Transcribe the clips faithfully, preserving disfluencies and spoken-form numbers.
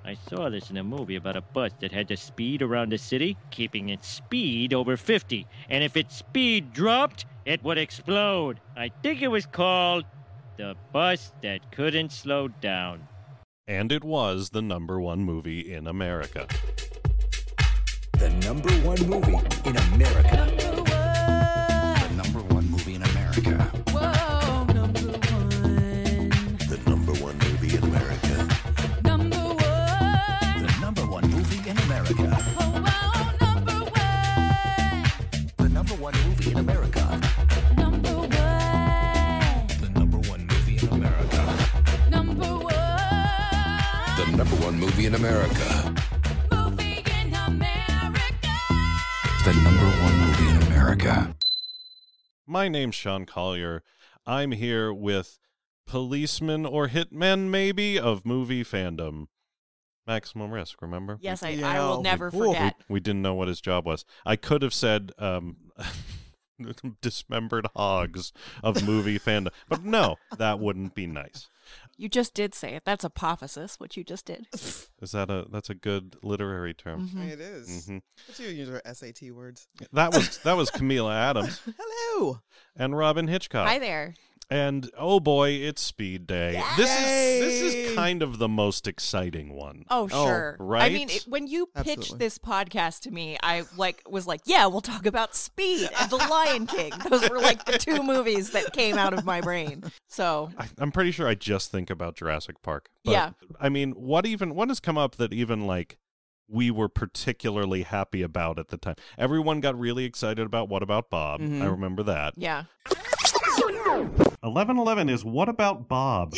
I saw this in a movie about a bus that had to speed around the city, keeping its speed over fifty. And if its speed dropped, it would explode. I think it was called The Bus That Couldn't Slow Down. And it was the number one movie in America. The number one movie in America. Number one. The number one movie in America. Whoa, number one. The number one movie in America. Number one. The number one movie in America. Oh, wow, number one. The number one movie in America. Number one. The number one movie in America. Number one. The number one movie in America. Movie in America. The number one movie in America. My name's Sean Collier. I'm here with policeman or hitman, maybe, of movie fandom. Maximum Risk, remember? Yes, I, Yeah, I will we- never whoa. forget. We didn't know what his job was. I could have said um, dismembered hogs of movie fandom. But no, that wouldn't be nice. You just did say it. That's apophysis, what you just did. Is that a that's a good literary term? Mhm. It is. Mhm. What's your use our S A T words? That was that was Camila Adams Hello. and Robin Hitchcock. Hi there. And oh boy, it's Speed Day. This is this is Yay! kind of the most exciting one. Oh, Oh, sure. I right? mean, it, when you pitched Absolutely. this podcast to me, I like was like, yeah, we'll talk about Speed and The Lion King. Those were like the two movies that came out of my brain. So, I, I'm pretty sure I just think about Jurassic Park. But, Yeah. I mean, what even what has come up that even like we were particularly happy about at the time? Everyone got really excited about What About Bob? Mhm. I remember that. yeah. eleven eleven is What About Bob?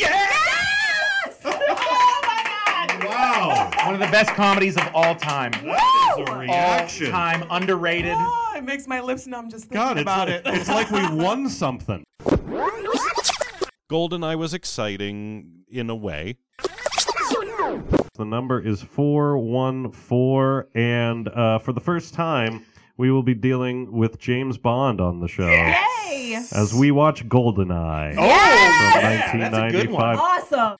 Wow. One of the best comedies of all time. That is a All reaction. time underrated. Oh, it makes my lips numb just thinking God, it's about like, it. it's like we won something. GoldenEye was exciting in a way. The number is four one four, and uh, for the first time, we will be dealing with James Bond on the show Yay! as we watch GoldenEye Oh, from yeah, that's a good one. nineteen ninety-five. Awesome.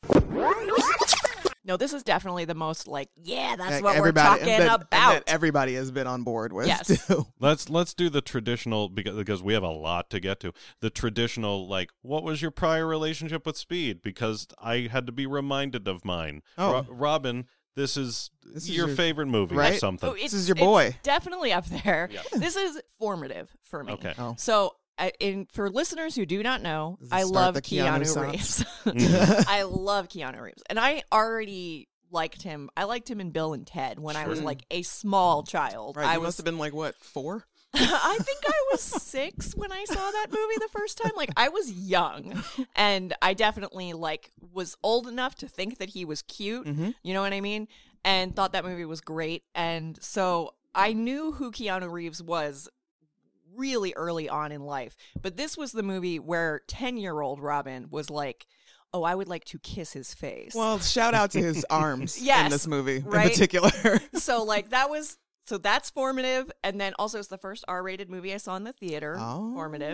No, this is definitely the most like, yeah, that's Like what everybody, we're talking and that, and about. that everybody has been on board with. Yes. Too. Let's let's do the traditional because because we have a lot to get to. The traditional like, what was your prior relationship with Speed? Because I had to be reminded of mine. Oh. Ro- Robin, this is This is your, your- favorite movie or right? something. Oh, it's, is your it's boy. definitely up there. Yeah. This is formative for me. Okay. Oh. So, I, in for listeners who do not know, Does it I start love the Keanu Keanu, sauce? Reeves. Mhm. I love Keanu Reeves, and I already liked him. I liked him in Bill and Ted when I was Sure. like a small child. Right, I you was must have been like, what, four? I think I was six when I saw that movie the first time. Like I was young, and I definitely like was old enough to think that he was cute. Mhm. You know what I mean? And thought that movie was great. And so I knew who Keanu Reeves was really early on in life. But this was the movie where ten-year-old Robin was like, "Oh, I would like to kiss his face." Well, shout out to his arms Yes, in this movie right? in particular. So like that was. So that's formative, and then also it's the first R-rated movie I saw in the theater. Oh. Formative.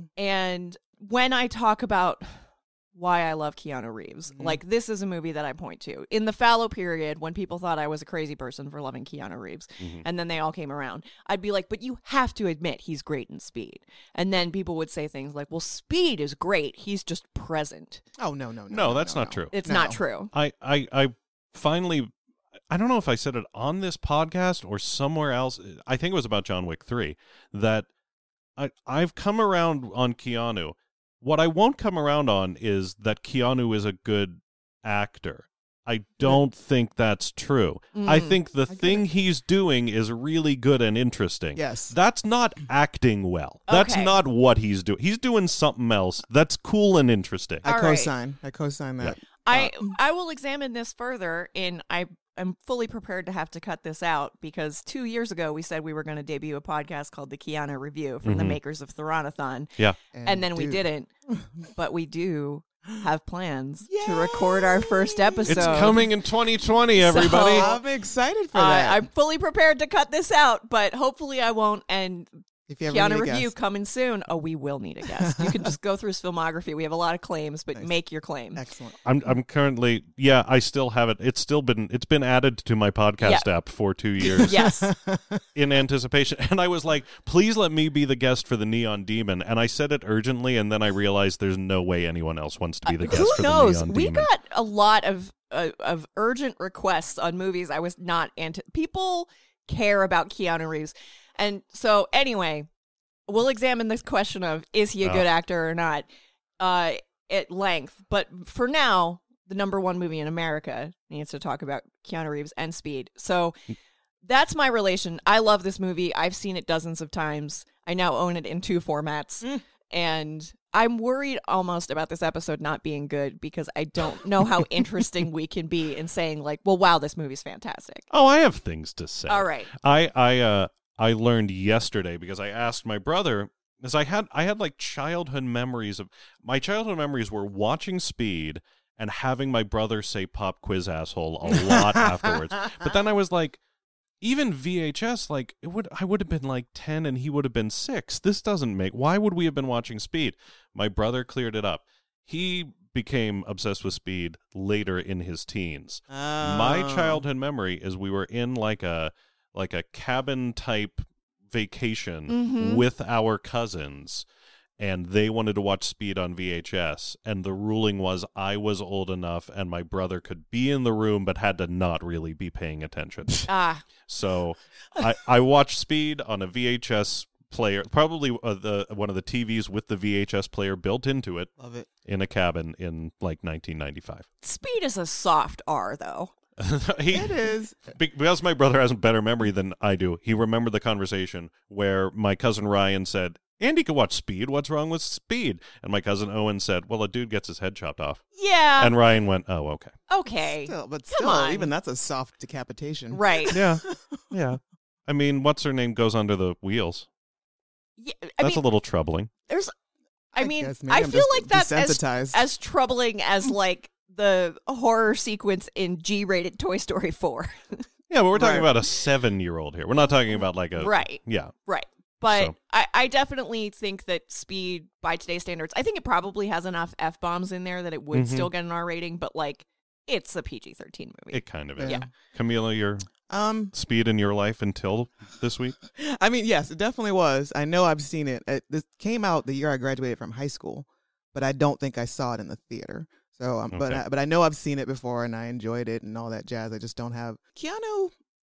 And when I talk about why I love Keanu Reeves, Mm-hmm. like this is a movie that I point to. In the fallow period, when people thought I was a crazy person for loving Keanu Reeves, Mhm. and then they all came around, I'd be like, but you have to admit he's great in Speed. And then people would say things like, well, Speed is great. He's just present. Oh, no, no, no. No, that's not true. It's No. not true. I, I, I finally, I don't know if I said it on this podcast or somewhere else. I think it was about John Wick three that I, I've come around on Keanu. What I won't come around on is that Keanu is a good actor. I don't think that's true. I Mm. think the get thing it. he's doing is really good and interesting. Yes. That's not acting well. That's Okay. not what he's doing. He's doing something else that's cool and interesting. I All right. co-sign. I co-sign that. I I will examine this further in I am fully prepared to have to cut this out because two years ago we said we were going to debut a podcast called the Keanu Review from the Mhm. makers of Thoranathon, Yeah. and then we dude, didn't. But we do have plans to record our first episode. It's coming in twenty twenty, everybody. So- I'm excited for Uh, that. I'm fully prepared to cut this out, but hopefully I won't. And If you ever Keanu need a review guest. coming soon. Oh, we will need a guest. You can just go through his filmography. We have a lot of claims, but Nice. make your claim. Excellent. I'm I'm currently yeah, I still have it. It's still been it's been added to my podcast app for two years Yes. in anticipation. And I was like, please let me be the guest for the Neon Demon. And I said it urgently, and then I realized there's no way anyone else wants to be the guest Who for knows? the Neon We Demon. got a lot of uh, of urgent requests on movies I was not anti- people care about Keanu Reeves. And so anyway, we'll examine this question of is he a Oh. good actor or not uh, at length. But for now, the number one movie in America needs to talk about Keanu Reeves and Speed. So that's my relation. I love this movie. I've seen it dozens of times. I now own it in two formats. Mm. And I'm worried almost about this episode not being good because I don't know how interesting we can be in saying like, well, wow, this movie's fantastic. Oh, I have things to say. All right. I I uh I learned yesterday because I asked my brother because I had I had like childhood memories of my childhood memories were watching Speed and having my brother say pop quiz asshole a lot afterwards. But then I was like, even V H S, like it would I would have been like ten and he would have been six. This doesn't make why would we have been watching Speed? My brother cleared it up. He became obsessed with Speed later in his teens. My Oh. childhood memory is we were in like a like a cabin type vacation Mhm. with our cousins, and they wanted to watch Speed on V H S, and the ruling was I was old enough and my brother could be in the room but had to not really be paying attention. Ah, So I I watched Speed on a V H S player, probably uh, the one of the T Vs with the V H S player built into it Love it. in a cabin in like nineteen ninety-five. Speed is a soft R though. he, It is. Be- Because my brother has a better memory than I do, he remembered the conversation where my cousin Ryan said, Andy could watch Speed. What's wrong with Speed? And my cousin Owen said, well, a dude gets his head chopped off. Yeah. And Ryan went, oh, okay. okay. Still, but Come still, on. even that's a soft decapitation. Right. Yeah. Yeah. I mean, what's her name goes under the wheels? Yeah, I That's mean, a little troubling. there's. I, I mean, guess maybe I I'm feel just like that's as, desensitized. as troubling as like the horror sequence in G-rated Toy Story four. Yeah, but we're talking Right. about a seven-year-old here. We're not talking about like a... Right. Yeah. Right. But So- I, I definitely think that Speed, by today's standards, I think it probably has enough F-bombs in there that it would Mhm. still get an R rating, but like, it's a P G thirteen movie. It kind of is. Yeah. Camila, your Um, Speed in your life until this week? I mean, yes, it definitely was. I know I've seen it. it. This came out the year I graduated from high school, but I don't think I saw it in the theater. So, um, but Okay. I, but I know I've seen it before and I enjoyed it and all that jazz. I just don't have. Keanu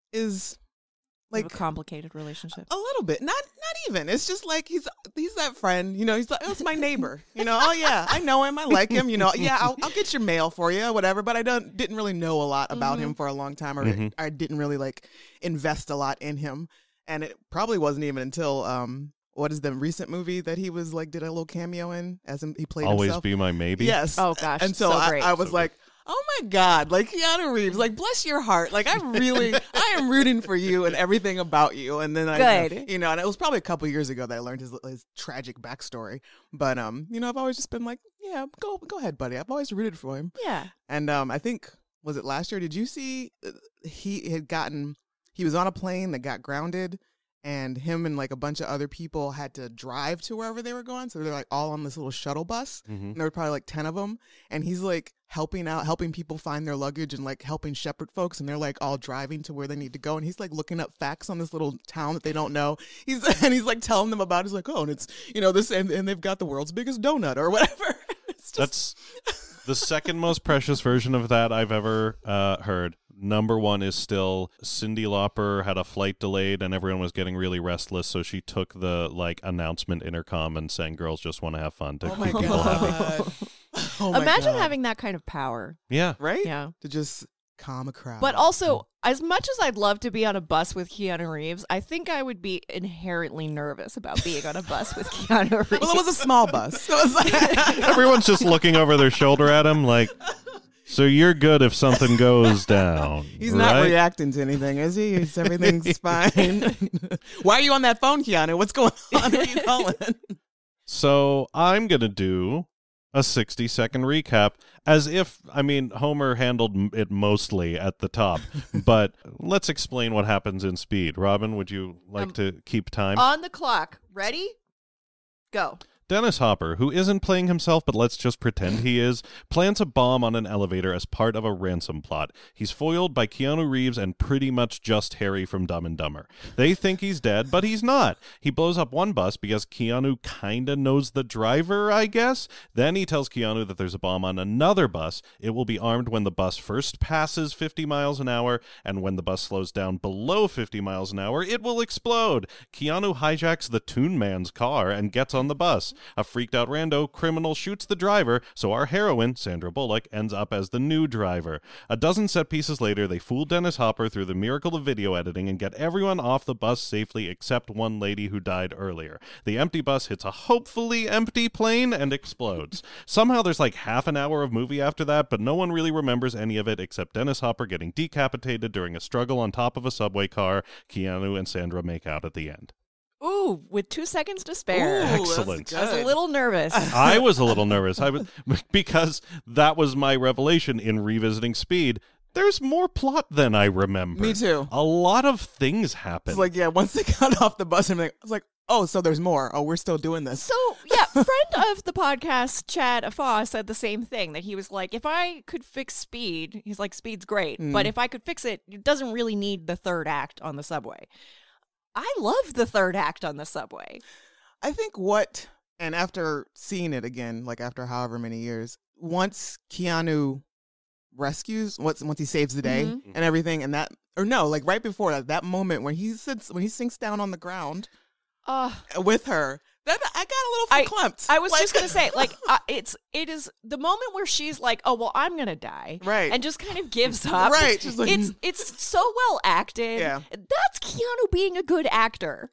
is We have like a complicated relationship. a little bit, not not even. It's just like he's he's that friend, you know. He's like, oh, it's my neighbor, you know. Oh yeah, I know him. I like him, you know. Yeah, I'll, I'll get your mail for you, whatever. But I don't didn't really know a lot about him for a long time, or Mhm. I didn't really like invest a lot in him. And it probably wasn't even until um, what is the recent movie that he was like did a little cameo in as him, he played Always himself. be my maybe? Yes. Oh, gosh, And so, so I, great. I was So like, oh my God, like Keanu Reeves, like bless your heart. Like I really, I am rooting for you and everything about you. And then I, Good. you know, and it was probably a couple years ago that I learned his, his tragic backstory. But, um, you know, I've always just been like, yeah, go, go ahead, buddy. I've always rooted for him. Yeah. And, um, I think, was it last year? Did you see uh, he had gotten, he was on a plane that got grounded. And him and like a bunch of other people had to drive to wherever they were going. So they're like all on this little shuttle bus. Mhm. And there were probably like ten of them. And he's like helping out, helping people find their luggage and like helping shepherd folks. And they're like all driving to where they need to go. And he's like looking up facts on this little town that they don't know. He's and he's like telling them about it. He's like, oh, and it's, you know, this, and, and they've got the world's biggest donut or whatever. It's just, That's the second most precious version of that I've ever uh, heard. Number one is still Cyndi Lauper had a flight delayed and everyone was getting really restless, so she took the like announcement intercom and sang "Girls Just Want to Have Fun" to oh my keep people happy. God. Oh my Imagine God. having that kind of power. Yeah, right? Yeah. To just calm a crowd. But also, as much as I'd love to be on a bus with Keanu Reeves, I think I would be inherently nervous about being on a bus with Keanu Reeves. well, it was a small bus. So it was like, everyone's just looking over their shoulder at him like, so you're good if something goes down. he's not right? reacting to anything, is he? It's, everything's fine. Why are you on that phone, Keanu? What's going on? Who are you calling? So I'm going to do a sixty second recap as if, I mean, Homer handled m- it mostly at the top, but let's explain what happens in Speed. Robin, would you like Um, to keep time? On the clock, Ready? Go. Dennis Hopper, who isn't playing himself, but let's just pretend he is, plants a bomb on an elevator as part of a ransom plot. He's foiled by Keanu Reeves and pretty much just Harry from Dumb and Dumber. They think he's dead, but he's not. He blows up one bus because Keanu kinda knows the driver, I guess. Then he tells Keanu that there's a bomb on another bus. It will be armed when the bus first passes fifty miles an hour, and when the bus slows down below fifty miles an hour, it will explode. Keanu hijacks the Toon Man's car and gets on the bus. A freaked-out rando criminal shoots the driver, so our heroine, Sandra Bullock, ends up as the new driver. A dozen set pieces later, they fool Dennis Hopper through the miracle of video editing and get everyone off the bus safely except one lady who died earlier. The empty bus hits a hopefully empty plane and explodes. Somehow there's like half an hour of movie after that, but no one really remembers any of it except Dennis Hopper getting decapitated during a struggle on top of a subway car. Keanu and Sandra make out at the end. Ooh, with two seconds to spare. Ooh, that's Excellent. I was a good. little nervous. I was a little nervous. I was because that was my revelation in revisiting Speed. There's more plot than I remember. Me too. A lot of things happen. It's like, yeah, once they got off the bus, I'm like, I was like, oh, so there's more. Oh, we're still doing this. So, yeah, friend of the podcast, Chad Afah, said the same thing, that he was like, if I could fix Speed, he's like, Speed's great, Mm. but if I could fix it, it doesn't really need the third act on the subway. I love the third act on the subway. I think what, and after seeing it again, like after however many years, once Keanu rescues, once once he saves the day Mhm. and everything, and that, or no, like right before that, that moment when he sits, when he sinks down on the ground Uh, with her, that I got a little I- verklempt. I was Like- just going to say, like, uh, it's, it is the moment where she's like, oh, well, I'm going to die. Right. And just kind of gives up. Right, just like- it's, it's so well acted. Yeah. That's Keanu being a good actor,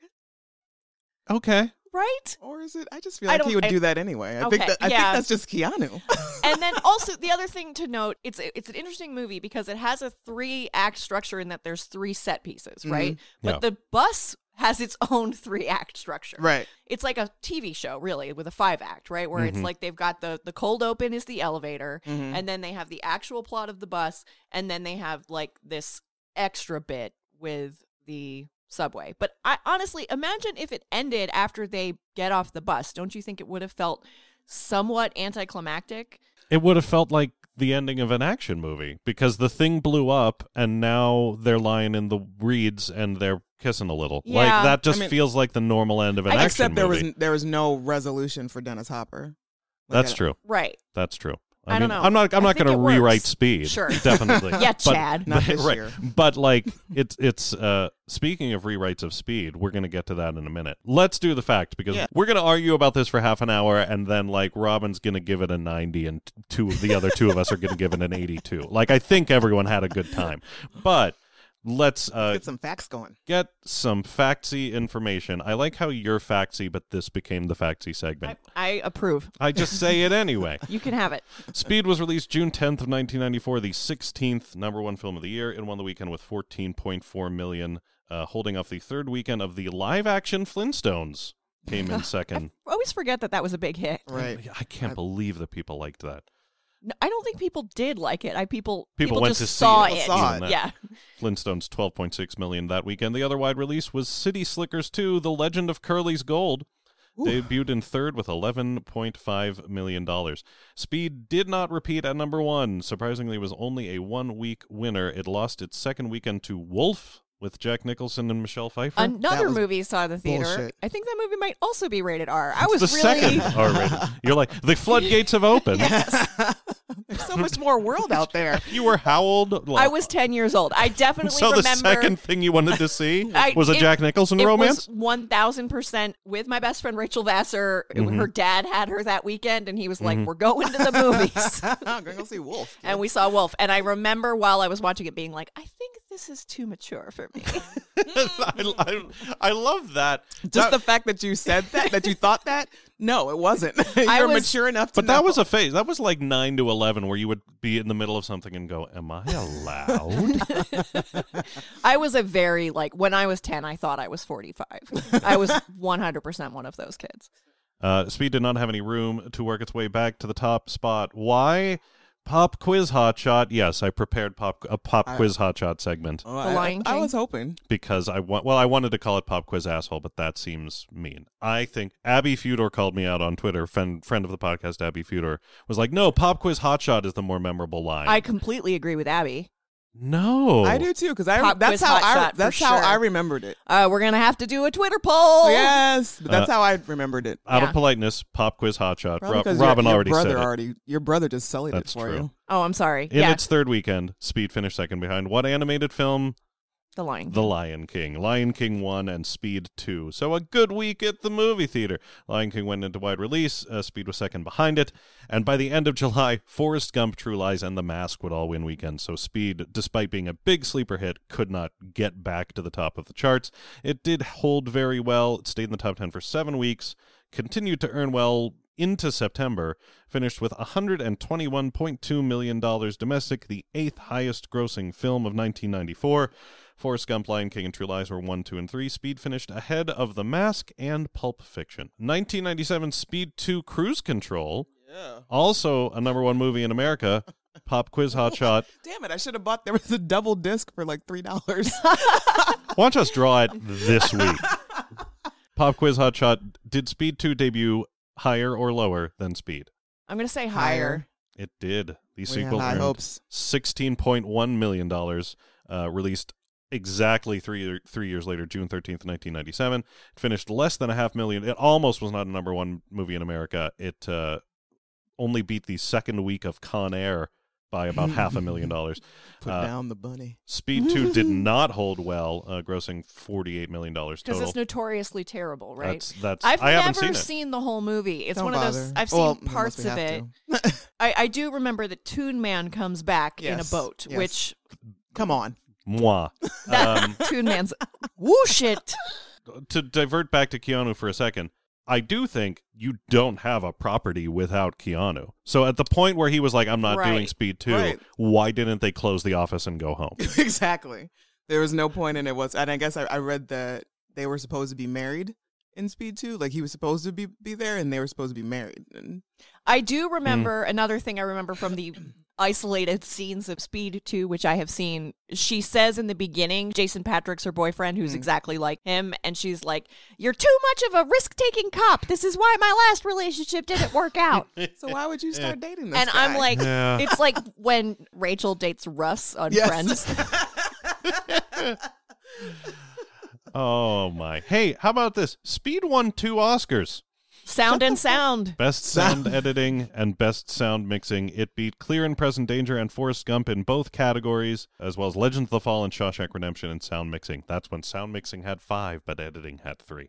okay. right? Or is it? I just feel I like don't- he would I- do that anyway. I Okay, think that I yeah. think that's just Keanu. And then also the other thing to note, it's it's an interesting movie because it has a three act structure in that there's three set pieces, right? But Yeah. the bus has its own three act structure. Right. It's like a T V show, really, with a five act, right? Where it's like they've got the the cold open is the elevator, Mhm. and then they have the actual plot of the bus, and then they have like this extra bit with the subway. But I honestly imagine if it ended after they get off the bus, don't you think it would have felt somewhat anticlimactic? It would have felt like the ending of an action movie because the thing blew up and now they're lying in the reeds and they're kissing a little. Yeah. Like that just I mean- feels like the normal end of an I- action Except there movie. was there was no resolution for Dennis Hopper. Like, That's I- true. Right. That's true. I mean, don't know. I'm not. I'm I not think going to it works. rewrite Speed. Sure. Definitely. Yeah, But- Chad. Not this right. year. But like, it's it's. uh Speaking of rewrites of Speed, we're going to get to that in a minute. Let's do the fact because Yeah. we're going to argue about this for half an hour, and then like Robin's going to give it a ninety, and t- two of the other two of us are going to give it an eighty-two. Like, I think everyone had a good time, but. Let's uh, Get some facts going. get some factsy information. I like how you're factsy, but this became the factsy I, segment. I approve. I just say it anyway. You can have it. Speed was released June tenth of nineteen ninety-four, the sixteenth number one film of the year. It won the weekend with fourteen point four million, uh, holding off the third weekend of the live-action Flintstones. Came in second. I always forget that that was a big hit. Right. I can't believe that people liked that. No, I don't think people did like it. I people People went just to see saw it. it. Saw it. Yeah. Flintstones twelve point six million that weekend. The other wide release was City Slickers two: The Legend of Curly's Gold. Debuted in third with eleven point five million dollars. Speed did not repeat at number one. Surprisingly, it was only a one-week winner. It lost its second weekend to Wolf with Jack Nicholson and Michelle Pfeiffer. Another was movie saw the theater. bullshit. I think that movie might also be rated R. I It's was the really second R-rated. You're like, the floodgates have opened. There's so much more world out there. You were how old? I was ten years old. I definitely So the remember second thing you wanted to see I- was a it- Jack Nicholson it romance? was one thousand percent with my best friend Rachel Vassar. Mm-hmm. Her dad had her that weekend, and he was like, we're going to the movies. I'm gonna go see Wolf. And we saw Wolf. And I remember while I was watching it being like, I think this is too mature for me. I, I, I love that. Just That- the fact that you said that, that you thought that, no, it wasn't. You're I was- mature enough to But that know. was a phase. That was like nine to eleven, where you would be in the middle of something and go, "Am I allowed?" I was a very, like, when I was ten, I thought I was forty-five. I was one hundred percent one of those kids. uh, Speed did not have any room to work its way back to the top spot. Why? Pop quiz hotshot. Yes, I prepared pop a pop I- quiz hotshot segment Oh, The I, Lion I King? was hoping. because I want. Well, I wanted to call it pop quiz asshole, but that seems mean. I think Abby Fedor called me out on Twitter. Friend friend of the podcast, Abby Fedor, was like, "No, pop quiz hotshot is the more memorable line." I completely agree with Abby. no, I do too, because I Pop that's quiz how hot I shot for that's how sure. I remembered it. Uh, we're gonna have to do a Twitter poll. Yes, but that's Uh, how I remembered it. Out Yeah. of politeness, pop quiz hotshot. Probably Ro- 'cause Robin your, your already brother said it. already your brother just selling That's it for true. you. Oh, I'm sorry. In yeah, its third weekend, Speed finished second behind what animated film? The Lion King. The Lion King. Lion King one and Speed two. So a good week at the movie theater. Lion King went into wide release. Uh, Speed was second behind it. And by the end of July, Forrest Gump, True Lies, and The Mask would all win weekends. So Speed, despite being a big sleeper hit, could not get back to the top of the charts. It did hold very well. It stayed in the top ten for seven weeks. Continued to earn well into September. Finished with one hundred twenty-one point two million dollars domestic, the eighth highest grossing film of nineteen ninety-four. Forrest Gump, Lion King, and True Lies were one, two, and three. Speed finished ahead of The Mask and Pulp Fiction. nineteen ninety-seven, Speed two, Cruise Control. Yeah. Also a number one movie in America. Pop quiz hotshot. Damn it! I should have bought. There was a double disc for like three dollars. Watch us draw it this week. Pop quiz hotshot. Did Speed two debut higher or lower than Speed? I'm gonna say Higher. higher. It did. The We had sequel high earned hopes. sixteen point one million dollars, uh, released exactly three three years later, June thirteenth, nineteen ninety-seven. It finished less than a half million. It almost was not a number one movie in America. It uh, only beat the second week of Con Air by about half a million dollars. Put Uh, down the bunny. Speed two did not hold well, uh, grossing forty-eight million dollars Because total. it's notoriously terrible, right? That's that's. I've I haven't never seen it. the whole movie. It's Don't one of bother. those. I've seen Well, unless parts we of have it. to. I, I do remember that Toon Man comes back in a Yes, boat, yes. which Come on. Moi. that Um, Toon Man's whoosh it. to divert back to Keanu for a second, I do think you don't have a property without Keanu. So at the point where he was like, I'm not doing Right. Speed two, Right. why didn't they close the office and go home? Exactly. There was no point in it. Was and I guess I, I read that they were supposed to be married in Speed two. Like he was supposed to be be there, and they were supposed to be married. And I do Hmm. remember another thing I remember from the isolated scenes of Speed two, which I have seen. She says in the beginning, Jason Patrick's her boyfriend, who's exactly like him, and she's like, "You're too much of a risk-taking cop. This is why my last relationship didn't work out." so why would you start dating this and guy? I'm like, Yeah. it's like when Rachel dates Russ on Yes. Friends. Oh my. Hey, how about this? Speed won two Oscars. Sound and sound. Best sound editing and best sound mixing. It beat Clear and Present Danger and Forrest Gump in both categories, as well as Legends of the Fall and Shawshank Redemption in sound mixing. That's when sound mixing had five, but editing had three.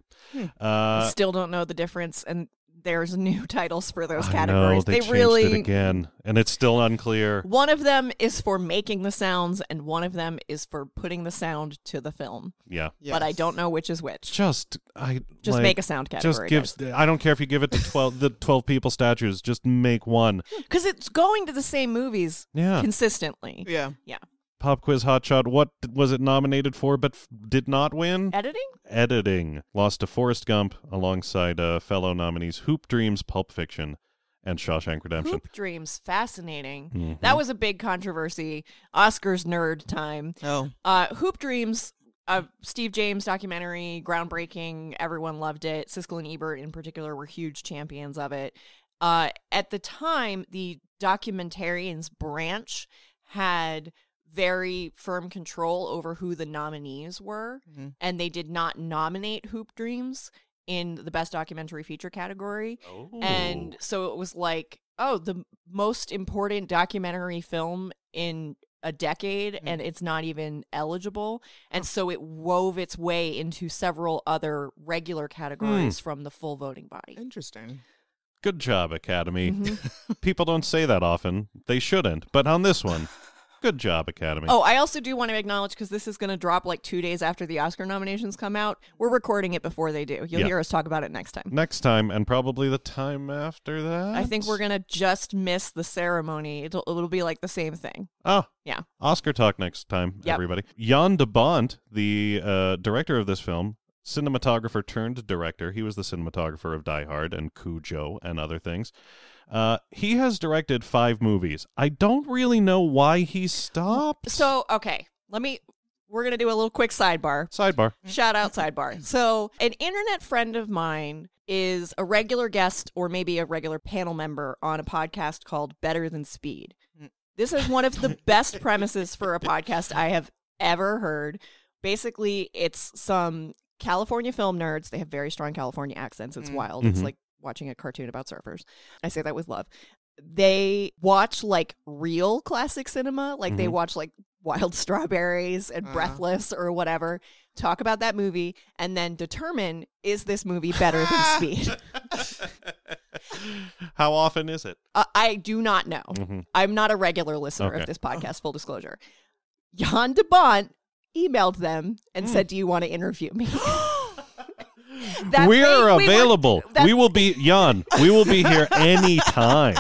Uh, Still don't know the difference, and there's new titles for those I categories. know, they, changed really it again, and it's still unclear. One of them is for making the sounds, and one of them is for putting the sound to the film. Yeah. But I Yes. don't know which is which. Just I Just like, make a sound category. Just gives. I don't care if you give it to twelve the twelve people statues. Just make one. Because it's going to the same movies Yeah. consistently. Yeah. Pop quiz hotshot. What was it nominated for, but f- did not win? Editing? Editing lost to Forrest Gump alongside uh, fellow nominees Hoop Dreams, Pulp Fiction, and Shawshank Redemption. Hoop Dreams. Fascinating. Mhm. That was a big controversy. Oscars nerd time. Oh. Uh, Hoop Dreams, a Steve James documentary, groundbreaking. Everyone loved it. Siskel and Ebert, in particular, were huge champions of it. Uh, at the time, the documentarians branch had very firm control over who the nominees were, Mhm. and they did not nominate Hoop Dreams in the Best Documentary Feature category. Oh. And so it was like, oh, the most important documentary film in a decade, and it's not even eligible. And so it wove its way into several other regular categories from the full voting body. Interesting. Good job, Academy. Mhm. People don't say that often. They shouldn't. But on this one, good job, Academy. Oh, I also do want to acknowledge, because this is going to drop like two days after the Oscar nominations come out. We're recording it before they do. You'll Yeah. hear us talk about it next time. Next time, and probably the time after that. I think we're going to just miss the ceremony. It'll, it'll be like the same thing. Oh, Yeah. Oscar talk next time, Yep. everybody. Jan de Bont, the uh, director of this film, cinematographer turned director. He was the cinematographer of Die Hard and Cujo and other things. Uh, he has directed five movies. I don't really know why he stopped. So, okay, let me, we're going to do a little quick sidebar. Sidebar. Shout out sidebar. So, an internet friend of mine is a regular guest or maybe a regular panel member on a podcast called Better Than Speed. This is one of the best premises for a podcast I have ever heard. Basically, it's some California film nerds. They have very strong California accents. It's wild. It's Mhm. like watching a cartoon about surfers. I say that with love. They watch like real classic cinema. Like they Mhm. watch like Wild Strawberries and Uh. Breathless or whatever. Talk about that movie and then determine, is this movie better than Speed? How often is it? uh, I do not know. Mhm. I'm not a regular listener Okay. of this podcast, full disclosure. Jan de Bont emailed them and Mm. said, do you want to interview me? That we made- are we were- available. that- we will be, Jan, we will be here anytime.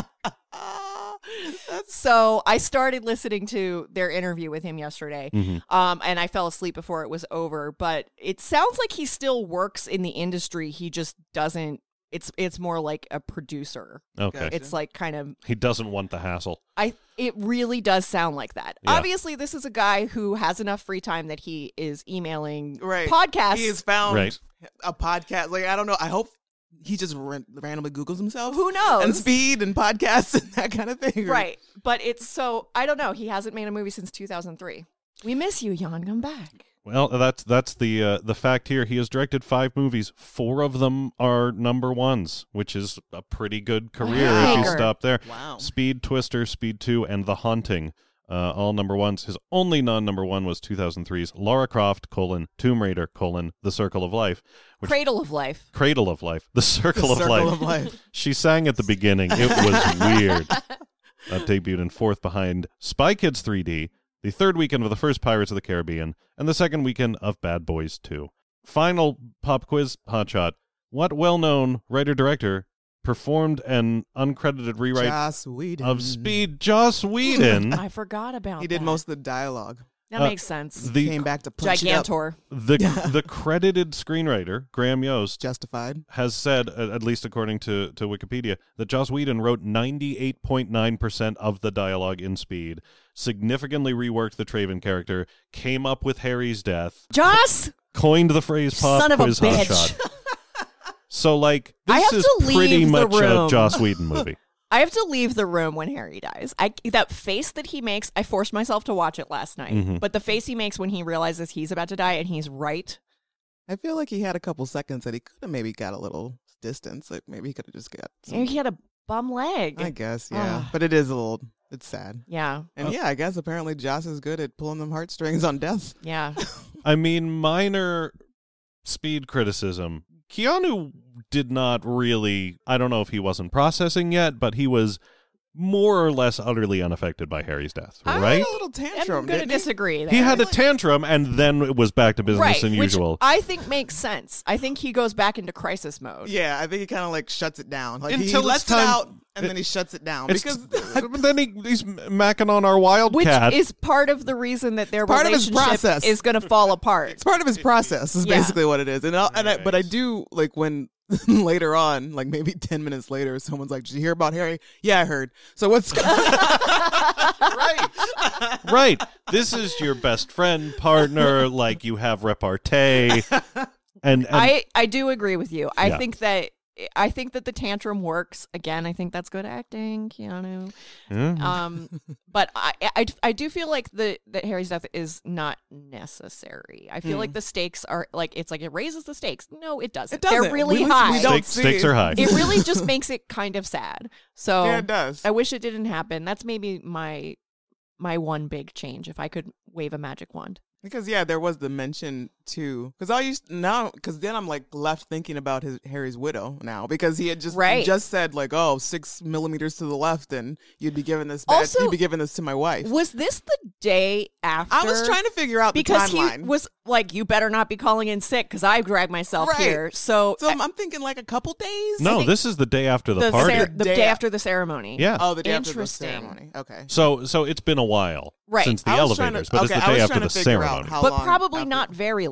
So I started listening to their interview with him yesterday, Mhm. um, and I fell asleep before it was over. But it sounds like he still works in the industry. He just doesn't. It's it's more like a producer. Okay. Gotcha. It's like kind of He doesn't want the hassle. I. It really does sound like that. Yeah. Obviously, this is a guy who has enough free time that he is emailing Right. podcasts. He has found Right. a podcast. Like, I don't know. I hope he just ran- randomly Googles himself. Who knows? And speed and podcasts and that kind of thing. Right. But it's so, I don't know. He hasn't made a movie since two thousand three. We miss you, Jan. Come back. Well, that's that's the uh, the fact here. He has directed five movies. Four of them are number ones, which is a pretty good career if you Wow. stop there. Wow. Speed, Twister, Speed two, and The Haunting, uh, all number ones. His only non-number one was two thousand three's Lara Croft, colon, Tomb Raider, colon, The Circle of Life. Which, Cradle of Life. Cradle of Life. The Circle, The of, Circle Life. of Life. She sang at the beginning. It was weird. That debuted in fourth behind Spy Kids three D, the third weekend of the first Pirates of the Caribbean, and the second weekend of Bad Boys two. Final pop quiz hotshot. What well-known writer-director performed an uncredited rewrite Joss Whedon. of Speed? Joss Whedon. I forgot about He did that. most of the dialogue. That uh, makes sense. The Came back to punch it up. Gigantor. the the credited screenwriter Graham Yost Justified. has said, uh, at least according to, to Wikipedia, that Joss Whedon wrote ninety-eight point nine percent of the dialogue in Speed, significantly reworked the Traven character, came up with Harry's death, Joss! coined the phrase pop Son of a quiz bitch. hotshot. So, like, I this have is to pretty leave the much a room. Joss Whedon movie. I have to leave the room when Harry dies. I that face that he makes, I forced myself to watch it last night. Mhm. But the face he makes when he realizes he's about to die and he's right. I feel like he had a couple seconds that he could have maybe got a little distance. Like maybe he could have just got. Some, He had a bum leg. I guess, yeah. Ah. But it is a little. It's sad. yeah. And yeah, I guess apparently Joss is good at pulling them heartstrings on death. Yeah. I mean, minor Speed criticism. Keanu did not really, I don't know if he wasn't processing yet, but he was more or less utterly unaffected by Harry's death, I right? had a little I'm tantrum. going to didn't he? disagree there. He had a tantrum, and then it was back to business right, as which usual. I think makes sense. I think he goes back into crisis mode. Yeah, I think he kind of like shuts it down. Like he Until it's lets it time- out and then he shuts it down It's- because but then he, he's macking on our Which Wildcat. is part of the reason that their Part of his relationship process. is going to fall apart. it's part of his process. Is Yeah. basically what it is. And, I'll, and I, but I do like when later on, like maybe ten minutes later, someone's like, "Did you hear about Harry?" Yeah, I heard. So what's right. Right. This is your best friend, partner, like you have repartee. And, and I, I do agree with you. I Yeah. think that I think that the tantrum works. Again, I think that's good acting, Keanu. Yeah. Um, but I, I, I do feel like the that Harry's death is not necessary. I feel Hmm. like the stakes are like it's like it raises the stakes. No, it doesn't. It doesn't. They're really We- we high. don't stakes, see- stakes are high. It really just makes it kind of sad. So yeah, it does. I wish it didn't happen. That's maybe my my one big change. If I could wave a magic wand. Because yeah, there was the mention too. Because I used now, because then I'm like left thinking about his Harry's widow now because he had just Right. just said like, oh, six millimeters to the left, and you'd be giving this bad, Also- you'd be giving this to my wife. Was this the day after? I was trying to figure out the because timeline. he was like, "You better not be calling in sick," because I dragged myself Right. here. So, so I'm, I'm thinking like a couple days. no, think this is the day after the, the, party. cer- the Day day af- after the ceremony. Yeah. Oh, the day after the Interesting. ceremony. Okay. So so it's been a while Right. since the I was trying to- elevators, but okay, it's I the day was after trying the to figure out ceremony. how but long probably after- not very long.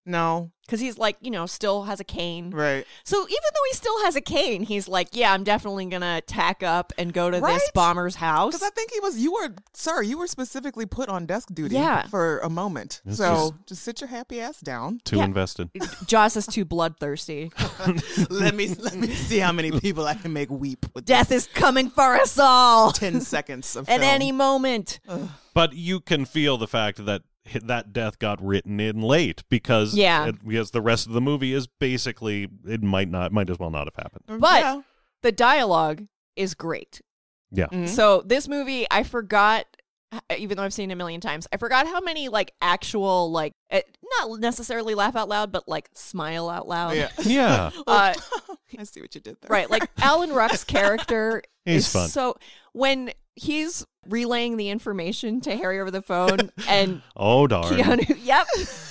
No. Because he's like, you know, still has a cane. Right. So even though he still has a cane, he's like, yeah, I'm definitely going to tack up and go to Right? this bomber's house. Because I think he was, you were, sir, you were specifically put on desk duty Yeah. for a moment. It's so just sit your happy ass down. Too Yeah. invested. Joss is too bloodthirsty. let me let me see how many people I can make weep with Death is coming for us all ten seconds of at film. any moment. But you can feel the fact that hi- that death got written in late because Yeah. it- because the rest of the movie is basically it might not might as well not have happened. But Yeah. the dialogue is great. Yeah. Mhm. So this movie, I forgot, even though I've seen it a million times, I forgot how many like actual like eh, not necessarily laugh out loud, but like smile out loud. Yeah. Yeah. Uh, I see what you did there. right, like Alan Ruck's character He's is fun. so when he's relaying the information to Harry over the phone and Oh darn. Keanu, yep.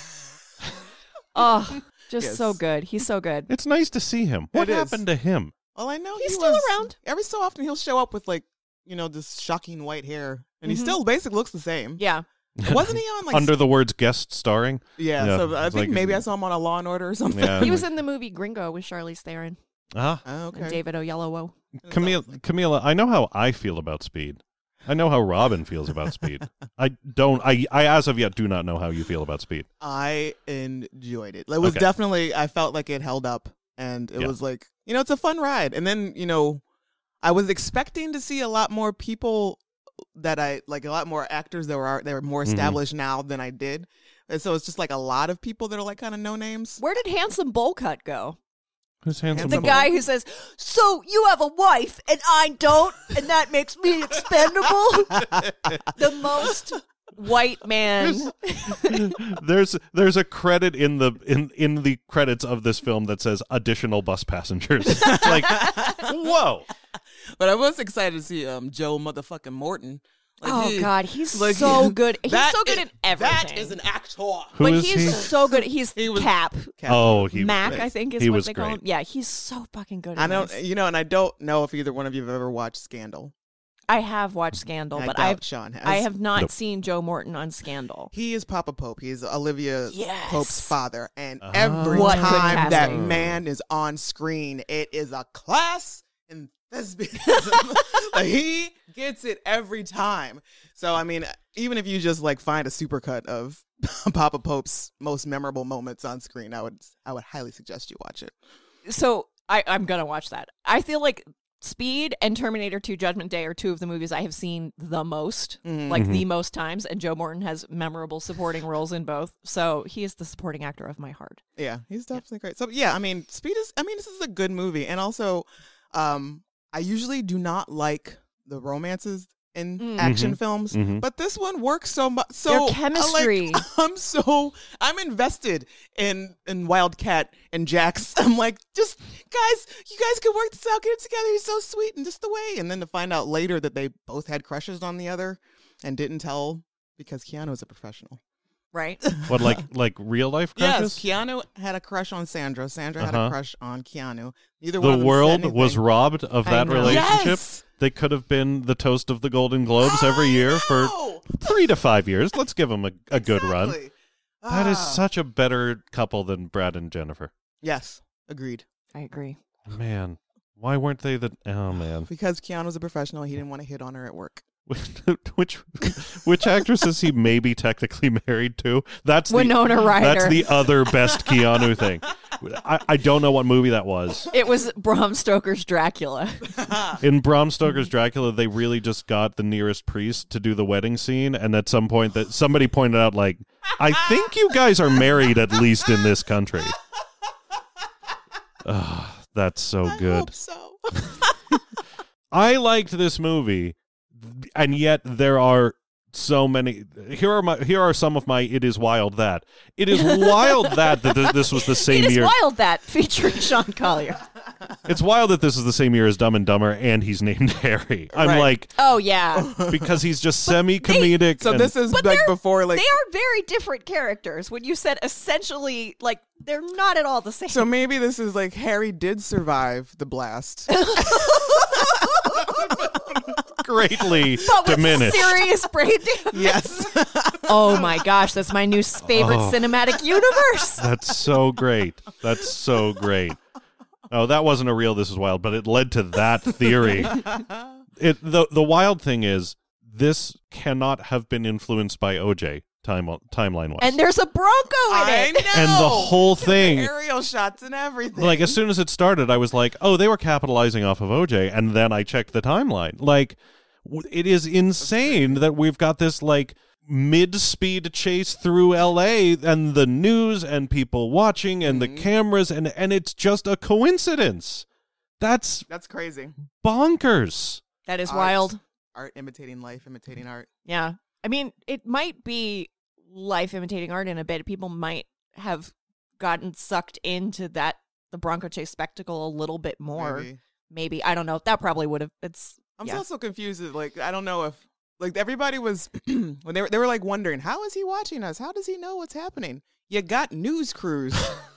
Oh, just Yes. so good. He's so good. It's nice to see him. What It is. happened to him? Well, I know He's he still was- around. Every so often he'll show up with like, you know, this shocking white hair, and he Mhm. still basically looks the same. Yeah. Wasn't he on like? Under the words guest starring? yeah, Yeah, so I it's think like- maybe I saw him on a Law and Order or something. Yeah. He was in the movie Gringo with Charlize Theron Ah, Oh, and okay. David Oyelowo. Camila, Camila, I know how I feel about Speed. I know how Robin feels about Speed. I don't. I, I as of yet do not know how you feel about Speed. I enjoyed it. It was Okay. definitely. I felt like it held up, and it Yeah. was like, you know, it's a fun ride. And then, you know, I was expecting to see a lot more people that I like, a lot more actors that were that were more Mhm. established now than I did. And so it's just like a lot of people that are like kind of no names. Where did Handsome Bullcut go? Who's handsome? The Handsome guy who says, "So you have a wife and I don't, and that makes me expendable." The most white man. there's there's a credit in the in in the credits of this film that says additional bus passengers. It's like, whoa. But I was excited to see um Joe motherfucking Morton. Like, Oh he- God, he's like, so good. He's that so good is- in everything. That is an actor. Who but is he's he? so good. He's He was- Cap. Oh, he Mac, yes. I think is He what was they call great. him. Yeah, he's so fucking good. I in don't, this. you know, and I don't know if either one of you have ever watched Scandal. I have watched Scandal, I but doubt I've Sean has. I have not Nope. seen Joe Morton on Scandal. He is Papa Pope. He's Olivia Yes. Pope's father, and Oh. every What good time that casting. man is on screen, it is a class in thespianism. Like, he gets it every time. So I mean, even if you just like find a supercut of Papa Pope's most memorable moments on screen, I would I would highly suggest you watch it. So I, I'm gonna watch that. I feel like Speed and Terminator two Judgment Day are two of the movies I have seen the most, Mhm. like Mhm. the most times, and Joe Morton has memorable supporting roles in both. So he is the supporting actor of my heart. Yeah, he's definitely great. So yeah, I mean, Speed is. I mean, this is a good movie, and also, um, I usually do not like the romances in Mm. action Mhm. films, Mhm. but this one works so much. So Their I like- chemistry. I'm so I'm invested in in Wildcat and Jax. I'm like, just guys, you guys can work this out, get it together. He's so sweet, and just the way. And then to find out later that they both had crushes on the other and didn't tell because Keanu is a professional. Right? What, like like real life crushes? Yes, Keanu had a crush on Sandra. Sandra had Uh-huh. a crush on Keanu. Neither one The of them world said was anything. robbed of I that know. relationship. Yes! They could have been the toast of the Golden Globes every year for No! three to five years. Let's give them a, a good run. Exactly. That is Ah. such a better couple than Brad and Jennifer. Yes, agreed. I agree. Man, why weren't they the? Oh man, Because Keanu's a professional, he didn't want to hit on her at work. which which actress is he maybe technically married to? That's the, Winona Ryder. That's the other best Keanu thing. I, I don't know what movie that was. It was Bram Stoker's Dracula. In Bram Stoker's Dracula, they really just got the nearest priest to do the wedding scene, and at some point that somebody pointed out, like, I think you guys are married at least in this country. Ugh, that's so I good. hope so. I liked this movie, and yet there are so many. Here are my. Here are some of my. It is wild that. It is wild that that th- this was the same It is year. Wild That featuring Sean Collier. It's wild that this is the same year as Dumb and Dumber, and he's named Harry. I'm Right. like, Oh yeah. because he's just semi-comedic. So and- this is But like they're- before, like, They are very different characters. When you said essentially, like, they're not at all the same. so maybe this is like Harry did survive the blast. greatly But with diminished. serious brain damage. Yes. Oh my gosh, that's my new favorite Oh. cinematic universe. That's so great. That's so great. Oh, that wasn't a real This Is Wild, but it led to that theory. It the the wild thing is this cannot have been influenced by O J time timeline wise. And there's a Bronco in I it. know. And the whole thing, Aerial shots and everything. like as soon as it started, I was like, "Oh, they were capitalizing off of O J," and then I checked the timeline. Like, w- it is insane that we've got this like mid-speed chase through L A and the news and people watching and the cameras, and and it's just a coincidence. That's That's crazy. bonkers. That is Art. wild. Art imitating life, imitating art. Yeah. I mean, it might be life imitating art in a bit. People might have gotten sucked into that, the Bronco chase spectacle a little bit more. Maybe. Maybe. I don't know. That probably would have, it's, I'm yeah. still so confused. Like, I don't know if, like, everybody was, when they were, they were like wondering, how is he watching us? How does he know what's happening? You got news crews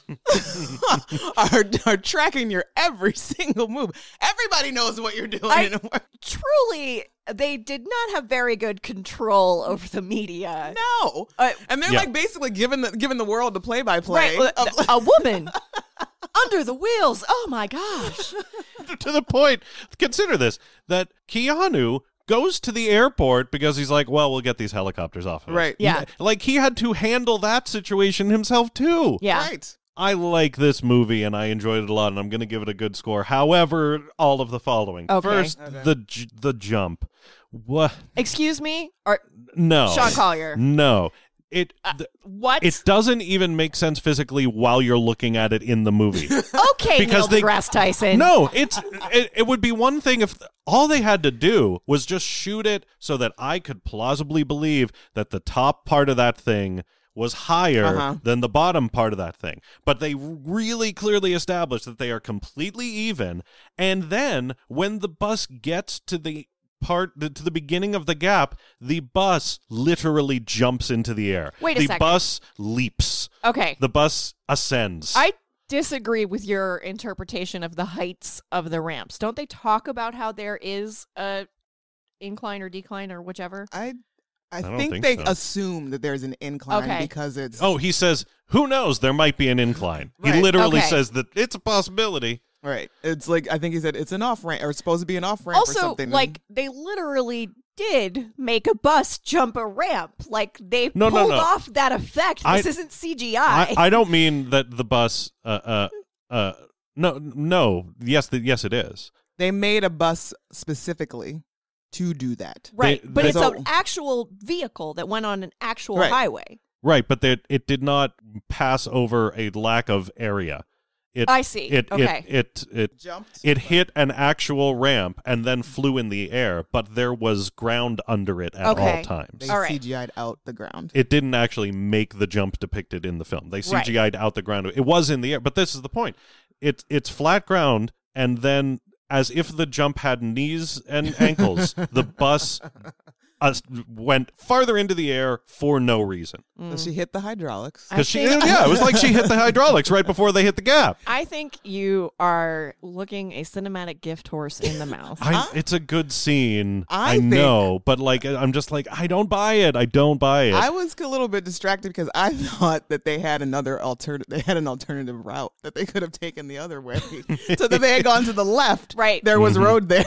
are, are tracking your every single move. Everybody knows what you're doing. I- anymore. Truly, they did not have very good control over the media. No. Uh, And they're Yeah. like basically giving the giving the world the play by play. Right, uh, a woman under the wheels. Oh my gosh. To the point, consider this, that Keanu goes to the airport because he's like, well, we'll get these helicopters off of us. Right. Yeah. Like, he had to handle that situation himself, too. Yeah. Right. I like this movie, and I enjoyed it a lot, and I'm going to give it a good score. However, all of the following. Okay. First, Okay. the j- the jump. What? Excuse me? Or No. Sean Collier. No. It th- what? it doesn't even make sense physically while you're looking at it in the movie. okay, because Neil they- deGrasse Tyson. No, it's it, it would be one thing if all they had to do was just shoot it so that I could plausibly believe that the top part of that thing was higher Uh-huh. than the bottom part of that thing. But they really clearly established that they are completely even. And then when the bus gets to the part to the beginning of the gap, the bus literally jumps into the air. Wait a the second. bus leaps. Okay. The bus ascends. I disagree with your interpretation of the heights of the ramps. Don't they talk about how there is a incline or decline or whichever? I I, don't think, think they so. assume that there's an incline Okay. because it's Oh, he says, who knows? There might be an incline. He Right. literally Okay. says that it's a possibility. right. It's like I think he said it's an off ramp or it's supposed to be an off ramp or Also, something. like they literally did make a bus jump a ramp. Like they No, no, pulled no. off that effect. I- This isn't C G I. I, I don't mean that the bus. Uh, uh, uh, no, no. Yes, the, yes, it is. they made a bus specifically to do that. right, they- but they- it's So- an actual vehicle that went on an actual Right. highway. Right, but that it did not pass over a lack of area. It, I see. It, Okay. It, it, it, Jumped. it hit an actual ramp and then flew in the air, but there was ground under it at Okay. all times. They All right. C G I'd out the ground. It didn't actually make the jump depicted in the film. They Right. C G I'd out the ground. It was in the air, but this is the point. It's it's flat ground, and then as if the jump had knees and ankles, the bus uh, went farther into the air for no reason. Mm. So she hit the hydraulics. I Because she, think- yeah, it was like she hit the hydraulics right before they hit the gap. I think you are looking a cinematic gift horse in the mouth. I, it's a good scene. I I, think- know, but like I'm just like I don't buy it. I don't buy it. I was a little bit distracted because I thought that they had another alternative. They had an alternative route that they could have taken the other way, so that they had gone to the left. Right. there was Mhm. road there,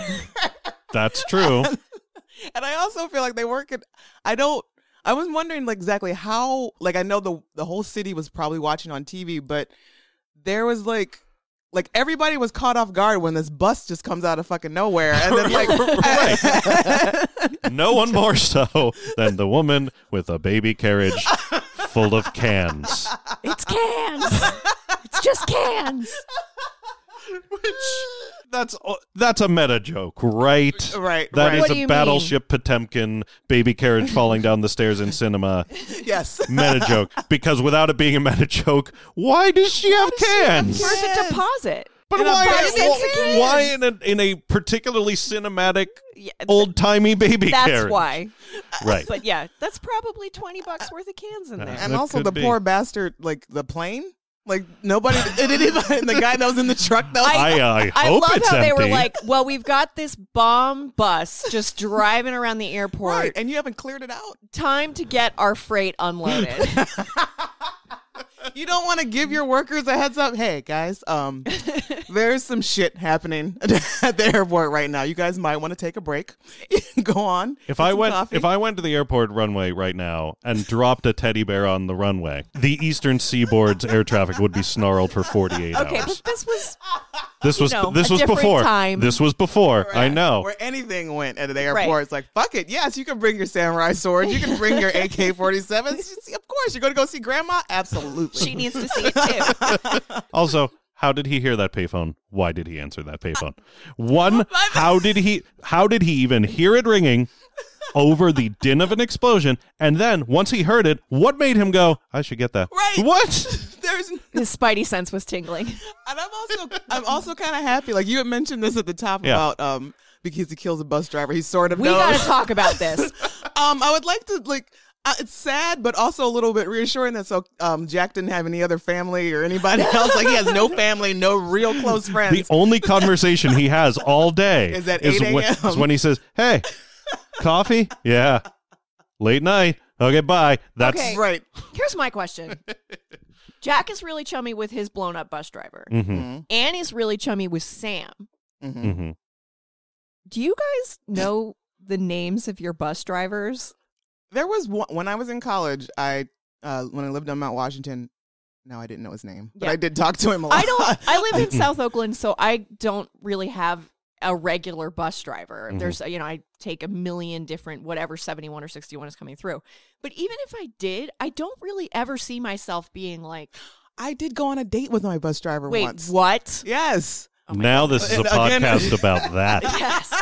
That's true. and I also feel like they weren't. Good. I don't. I was wondering like exactly how. Like I know the the whole city was probably watching on T V, but there was like. Like everybody was caught off guard when this bus just comes out of fucking nowhere, and then like, No one more so than the woman with a baby carriage full of cans. It's cans. It's just cans. Which that's that's a meta joke, right? Right, That right. is What do a you Battleship Potemkin baby carriage falling down the stairs in cinema yes, meta joke. Because without it being a meta joke, why does she have cans? Where's Yes. a deposit? But In a why? box. wh- Why in a in a particularly cinematic Yeah, old timey baby that's carriage? why. Right. But yeah, that's probably twenty bucks worth of cans in there. and That also could the be. poor bastard, like the plane. Like nobody, it didn't even, the guy that was in the truck. That was, I, I I hope love it's how empty. they were like, well, we've got this bomb bus just driving around the airport. right, and you haven't cleared it out. Time to get our freight unloaded. You don't want to give your workers a heads up. Hey guys, um, there's some shit happening at the airport right now. You guys might want to take a break. Go on. If get I some went, coffee. if I went to the airport runway right now and dropped a teddy bear on the runway, the Eastern Seaboard's air traffic would be snarled for forty-eight Okay, hours. but this was This was know, this a was different before. time. This was before. I know. Where anything went at the airport, Right. it's like, fuck it. Yes, you can bring your samurai sword. You can bring your A K forty-sevens. Of course, you're going to go see grandma? Absolutely. she needs to see it too. Also, how did he hear that payphone? Why did he answer that payphone? One, how did he how did he even hear it ringing over the din of an explosion? And then once he heard it, what made him go, I should get that? Right. What? There's, His spidey sense was tingling. and I'm also, I'm also kind of happy. Like you had mentioned this at the top Yeah. about, um, because he kills a bus driver. He sort of We knows. got to talk about this. Um, I would like to like. Uh, it's sad, but also a little bit reassuring that so um, Jack didn't have any other family or anybody else. Like he has no family, no real close friends. The only conversation he has all day Is at is eight when, a.m.. is when he says, hey, coffee? Yeah. Late night. Okay, bye. That's Okay. right. Here's my question. Jack is really chummy with his blown up bus driver. Mhm. Annie's really chummy with Sam. Mm-hmm. Mhm. Do you guys know the names of your bus drivers? There was one when I was in college. I uh, when I lived on Mount Washington. No, I didn't know his name, but Yeah. I did talk to him a lot. I don't. I live in South Oakland, so I don't really have a regular bus driver. Mhm. There's, you know, I take a million different whatever seventy-one or sixty-one is coming through. But even if I did, I don't really ever see myself being like, I did go on a date with my bus driver wait, once. what? Yes. Now this is a And again- podcast about that. Yes.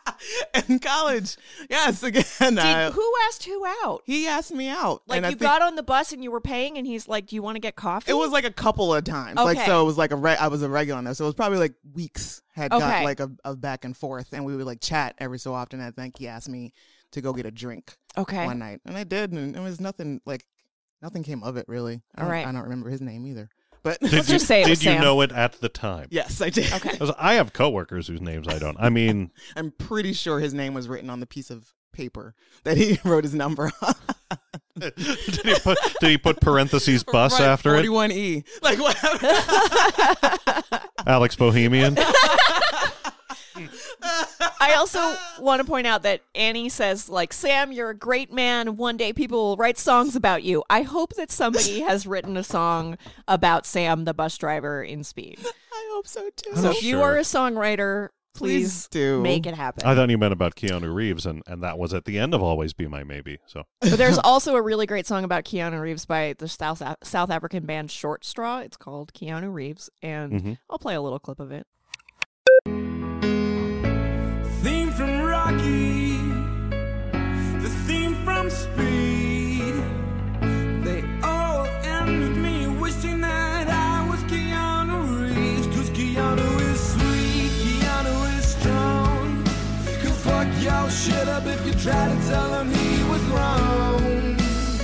In college. Yes. Again. Did, I- who asked who out? he asked me out. Like and I you think got on the bus and you were paying, and he's like, "Do you want to get coffee?" it was like a couple of times. Like Okay. so, it was like a re- I was a regular on there, so it was probably like weeks had got Okay. like a, a back and forth, and we would like chat every so often. I think he asked me to go get a drink okay. one night, and I did, and it was nothing like nothing came of it really. I All don't, right. I don't remember his name either, but Did Let's you, just say it did was you Sam. know it at the time? yes, I did. Okay. 'Cause I have coworkers whose names I don't. I mean, I'm pretty sure his name was written on the piece of paper that he wrote his number on. did he put did he put parentheses bus Right, after it? forty-one E. Like whatever. Alex Bohemian. I also want to point out that Annie says, like, Sam, you're a great man. One day people will write songs about you. I hope that somebody has written a song about Sam, the bus driver in Speed. I hope so too. I'm So not if you sure. are a songwriter, Please please, do. make it happen. I thought you meant about Keanu Reeves, and, and that was at the end of Always Be My Maybe. So But there's also a really great song about Keanu Reeves by the South South African band Short Straw. It's called Keanu Reeves, and Mhm. I'll play a little clip of it. Theme from Rocky, the theme from Speed. They all end with me wishing that I was Keanu Reeves. Cause Keanu is sweet, Keanu is strong. He'll fuck your shit up if you try to tell him he was wrong.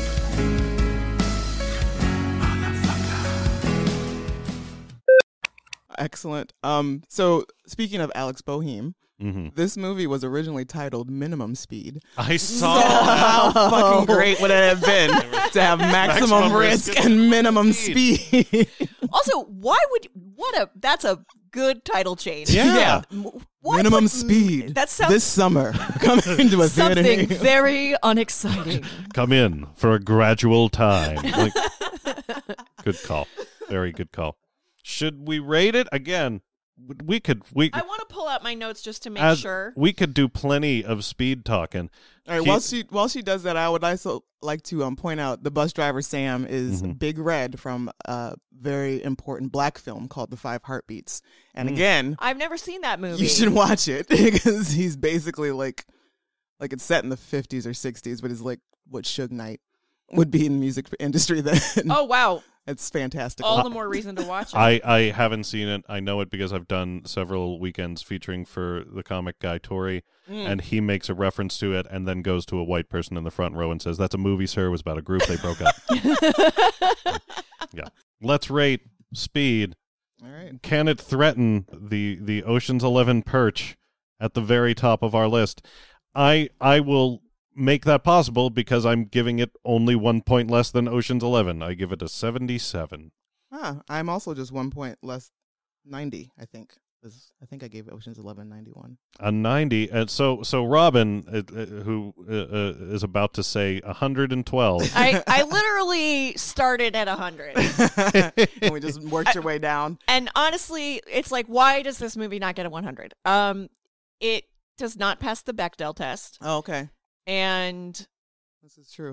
Excellent. Um, so speaking of Alex Bohem, mhm. this movie was originally titled Minimum Speed. I So saw. how fucking great would it have been to have maximum, Maximum risk, risk and minimum speed? Also, why would what a that's a good title change. Yeah. M- why Minimum put- speed. That sounds this summer coming into a theater. something near you. very unexciting. Come in for a gradual time. Like, good call. Very good call. Should we rate it again? We could. We I want to pull out my notes just to make as sure. we could do plenty of speed talking. All right. He- While she while she does that, I would also like to um, point out the bus driver Sam is Mhm. Big Red from a very important black film called The Five Heartbeats. And Mm. again, I've never seen that movie. you should watch it because he's basically like, like it's set in the fifties or sixties, but it's like what Suge Knight would be in the music industry then. Oh wow! It's fantastic. All the more reason to watch it. I, I haven't seen it. I know it because I've done several weekends featuring for the comic guy Tori, Mm. and he makes a reference to it and then goes to a white person in the front row and says, "That's a movie, sir. It was about a group they broke up." Yeah. Let's rate Speed. All right. Can it threaten the the Ocean's Eleven perch at the very top of our list? I I will make that possible because I'm giving it only one point less than Ocean's Eleven. I give it a seventy-seven. Ah, I'm also just one point less, ninety. I think. This- I think I gave Ocean's Eleven ninety-one. A ninety. And so so Robin, uh, uh, who uh, uh, is about to say one hundred twelve. I, I literally started at one hundred. And we just worked your way down. And honestly, it's like, why does this movie not get a one hundred? Um, it does not pass the Bechdel test. Oh, okay. And This is true.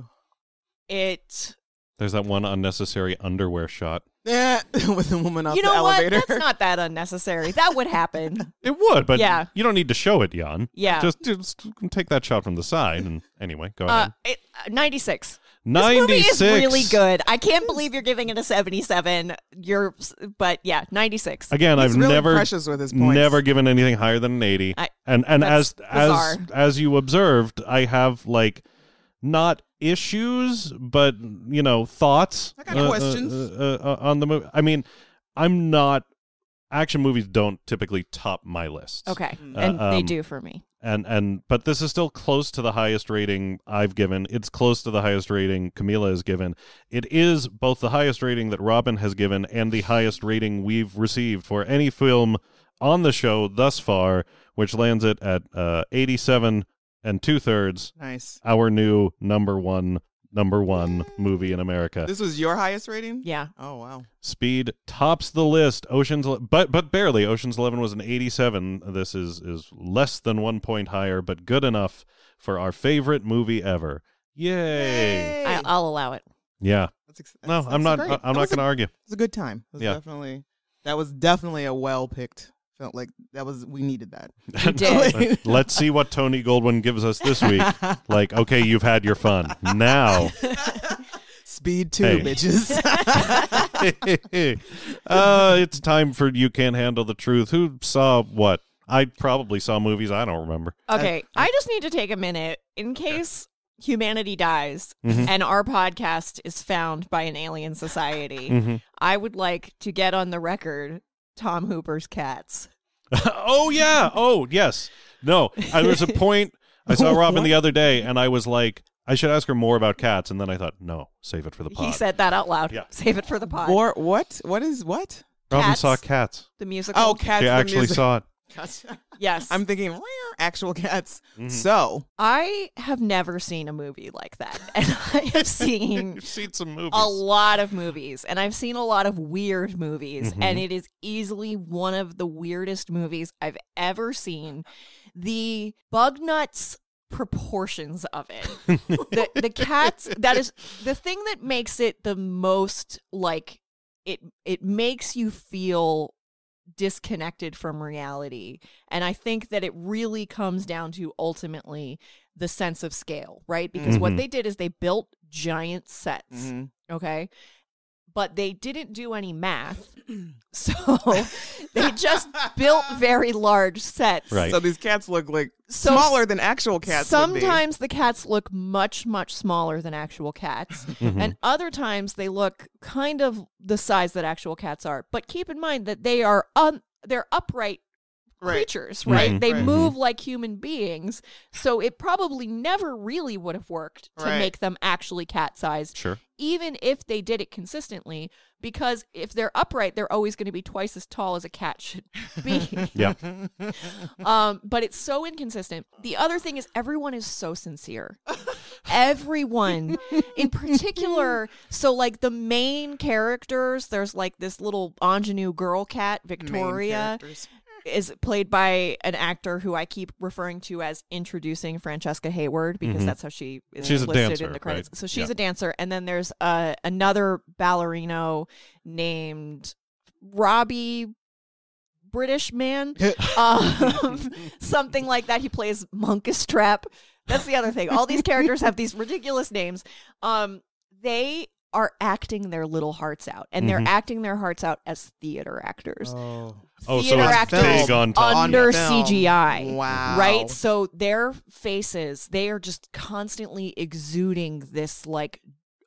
it... There's that one unnecessary underwear shot. Yeah, with the woman off You the know what? elevator. That's not that unnecessary. That would happen. It would, but Yeah. you don't need to show it, Jan. Yeah. Just, just take that shot from the side. And anyway, go Uh, ahead. it, uh, ninety-six. ninety-six. This movie is really good. I can't believe you're giving it a seventy-seven. You're, but yeah, ninety-six. Again, He's I've really never precious with his points. never given anything higher than an eighty. I- and and as that's as bizarre. as you observed, I have like not issues, but you know, thoughts. I got questions. uh, uh, uh, on the movie. I mean, I'm not. Action movies don't typically top my list. Okay. Mm. And Uh, they um, do for me. And and but this is still close to the highest rating I've given. It's close to the highest rating Camila has given. It is both the highest rating that Robin has given and the highest rating we've received for any film on the show thus far, which lands it at uh, eighty-seven and two thirds. Nice. Our new number one number one movie in America. This was your highest rating? Yeah. Oh, wow. Speed tops the list. Ocean's, but but barely. Ocean's Eleven was an eighty-seven. This is is less than one point higher, but good enough for our favorite movie ever. Yay! I, I'll allow it. Yeah. That's ex- No, that's- I'm that's not. great. I'm That not was a- going to argue. It was a good time. It was Yeah. definitely that was definitely a well picked. Felt like that was we needed that. You did. Let's see what Tony Goldwyn gives us this week. Like, okay, you've had your fun. Now, Speed two, Hey. bitches. uh, it's time for You Can't Handle the Truth. Who saw what? I probably saw movies I don't remember. Okay. I just need to take a minute in case humanity dies Mhm. and our podcast is found by an alien society. Mhm. I would like to get on the record Tom Hooper's Cats. Oh yeah. Oh yes. No, I, there was a point I saw Robin the other day, and I was like, I should ask her more about cats, and then I thought, no, save it for the pod. He said that out loud. Yeah. Save it for the pod. Or what? What is what? Robin Cats. saw cats. The musical. Oh, cats. She the actually music. saw it. Yes. I'm thinking "Meow," actual cats. Mhm. So I have never seen a movie like that. And I have seen You've seen some movies. a lot of movies, and I've seen a lot of weird movies, Mhm. and it is easily one of the weirdest movies I've ever seen. The bug nuts proportions of it. the the cats, that is the thing that makes it the most like it it makes you feel disconnected from reality. And I think that it really comes down to ultimately the sense of scale, right? Because Mhm. what they did is they built giant sets. mhm. Okay. But they didn't do any math. So they just built very large sets. Right. so these cats look like So smaller than actual cats. would be. Sometimes the cats look much, much smaller than actual cats. Mhm. And other times they look kind of the size that actual cats are. But keep in mind that they are un- they're upright Right. creatures, right? Mhm. They Right. move like human beings. So it probably never really would have worked to Right. make them actually cat sized, Sure. even if they did it consistently, because if they're upright, they're always going to be twice as tall as a cat should be. Yeah. um, but it's so inconsistent. The other thing is everyone is so sincere. Everyone, in particular, so like the main characters, there's like this little ingenue girl cat, Main Victoria, characters. is played by an actor who I keep referring to as introducing Francesca Hayward because Mhm. that's how she is She's a listed dancer, in the credits. right? So she's Yeah. a dancer, and then there's uh, another ballerino named Robbie British man, um, something like that. He plays Monkus Trap. That's the other thing. All these characters have these ridiculous names. Um, they are acting their little hearts out, and Mhm. they're acting their hearts out as theater actors. Oh. Oh, so Theater it's actors big on top. under On film. C G I. Wow. Right? So their faces, they are just constantly exuding this like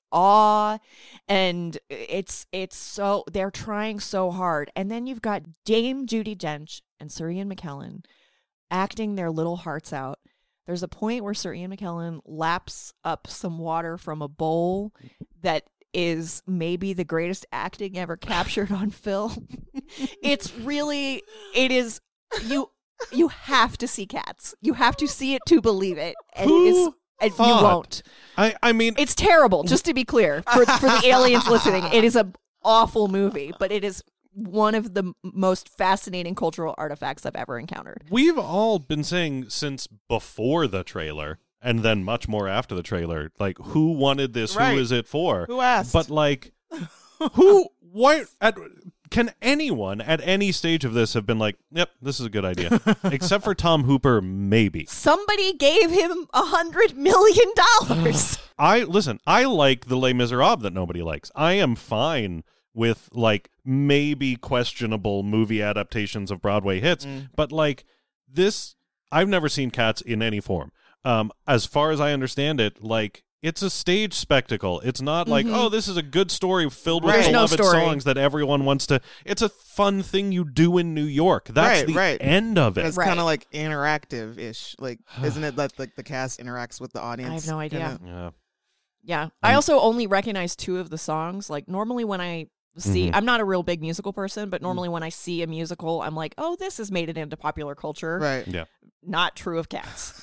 awe, and it's it's so they're trying so hard. And then you've got Dame Judi Dench and Sir Ian McKellen acting their little hearts out. There's a point where Sir Ian McKellen laps up some water from a bowl that is maybe the greatest acting ever captured on film. It's really, it is, you you have to see Cats. You have to see it to believe it. And Who it is, and you thought? won't. I, I mean, It's terrible, just to be clear, for, for the aliens listening. It is an awful movie, but it is one of the m- most fascinating cultural artifacts I've ever encountered. we've all been saying since before the trailer, and then much more after the trailer, like, who wanted this? Right. Who is it for? Who asked? But like, who? What? At, can anyone at any stage of this have been like, "Yep, this is a good idea," except for Tom Hooper, maybe. Somebody gave him a hundred million dollars. I listen. I like the Les Miserables that nobody likes. I am fine with like maybe questionable movie adaptations of Broadway hits, but like this, I've never seen Cats in any form. Um, as far as I understand it, like it's a stage spectacle. It's not like, oh, this is a good story filled with Right. There's no beloved story. songs that everyone wants to. It's a fun thing you do in New York. That's Right, the right. end of it. It's Right. kind of like interactive ish. Like, isn't it that like the cast interacts with the audience? I have no idea. kinda? Yeah. Yeah. I also only recognize two of the songs. Like, normally when I see, Mhm. I'm not a real big musical person, but normally when I see a musical, I'm like, oh, this has made it into popular culture. Right. Yeah. Not true of Cats.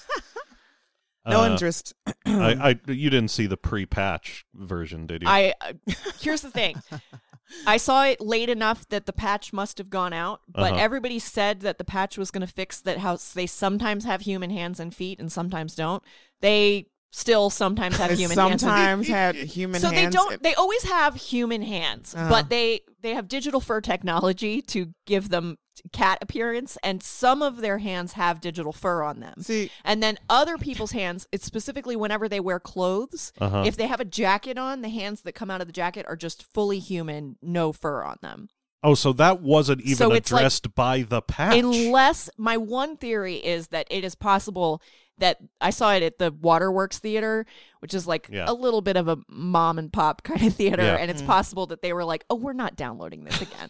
No Uh, interest. I, I, you didn't see the pre-patch version, did you? I uh, here's the thing. I saw it late enough that the patch must have gone out, but Uh-huh. everybody said that the patch was going to fix that how they sometimes have human hands and feet and sometimes don't. They still sometimes have It human hands and feet. sometimes had human So hands. they don't. They always have human hands, Uh-huh. but they they have digital fur technology to give them cat appearance, and some of their hands have digital fur on them. See, And then other people's hands, it's specifically whenever they wear clothes, Uh-huh. if they have a jacket on, the hands that come out of the jacket are just fully human, no fur on them. Oh, so that wasn't even So it's like- addressed by the patch. Unless, my one theory is that it is possible that I saw it at the Waterworks Theater, which is like Yeah. a little bit of a mom and pop kind of theater, Yeah. and it's possible that they were like, "Oh, we're not downloading this again."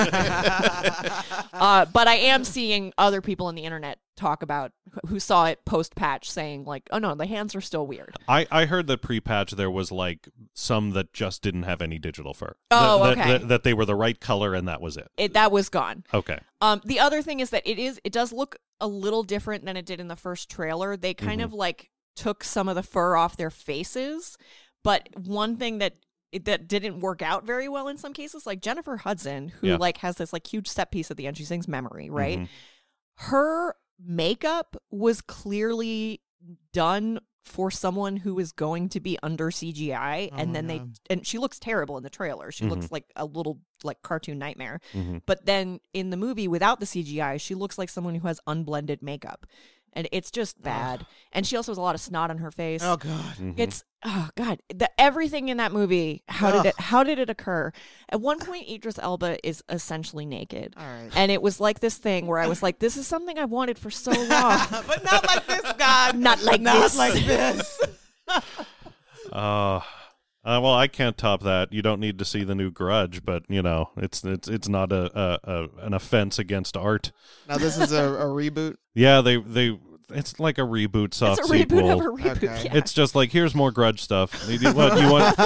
uh, but I am seeing other people on the internet talk about who saw it post patch, saying like, "Oh no, the hands are still weird." I, I heard that pre-patch there was like some that just didn't have any digital fur. Oh, that, that- okay. That, that they were the right color and that was it. It that was gone. Okay. Um, the other thing is that it is it does look a little different than it did in the first trailer. They kind Mhm. of like took some of the fur off their faces, but one thing that it, that didn't work out very well in some cases, like Jennifer Hudson, who Yeah. like has this like huge set piece at the end. She sings "Memory," right? Mhm. Her makeup was clearly done for someone who is going to be under C G I, Oh and my then they God. and she looks terrible in the trailer. She Mhm. looks like a little like cartoon nightmare. Mhm. But then in the movie without the C G I, she looks like someone who has unblended makeup. And it's just bad. And she also has a lot of snot on her face. Oh God. Mhm. It's oh god, the everything in that movie. How did Ugh. it how did it occur? At one point Idris Elba is essentially naked. All right. And it was like this thing where I was like, this is something I've wanted for so long. but not like this, God. Not like not this. like this. Uh, uh, well, I can't top that. You don't need to see the new Grudge, but you know, it's it's it's not a, a, a an offense against art. Now this is a, a reboot. Yeah, they they it's like a reboot soft It's a reboot sequel. of a reboot. Okay. Yeah. It's just like, here's more Grudge stuff. You, do- what, you want?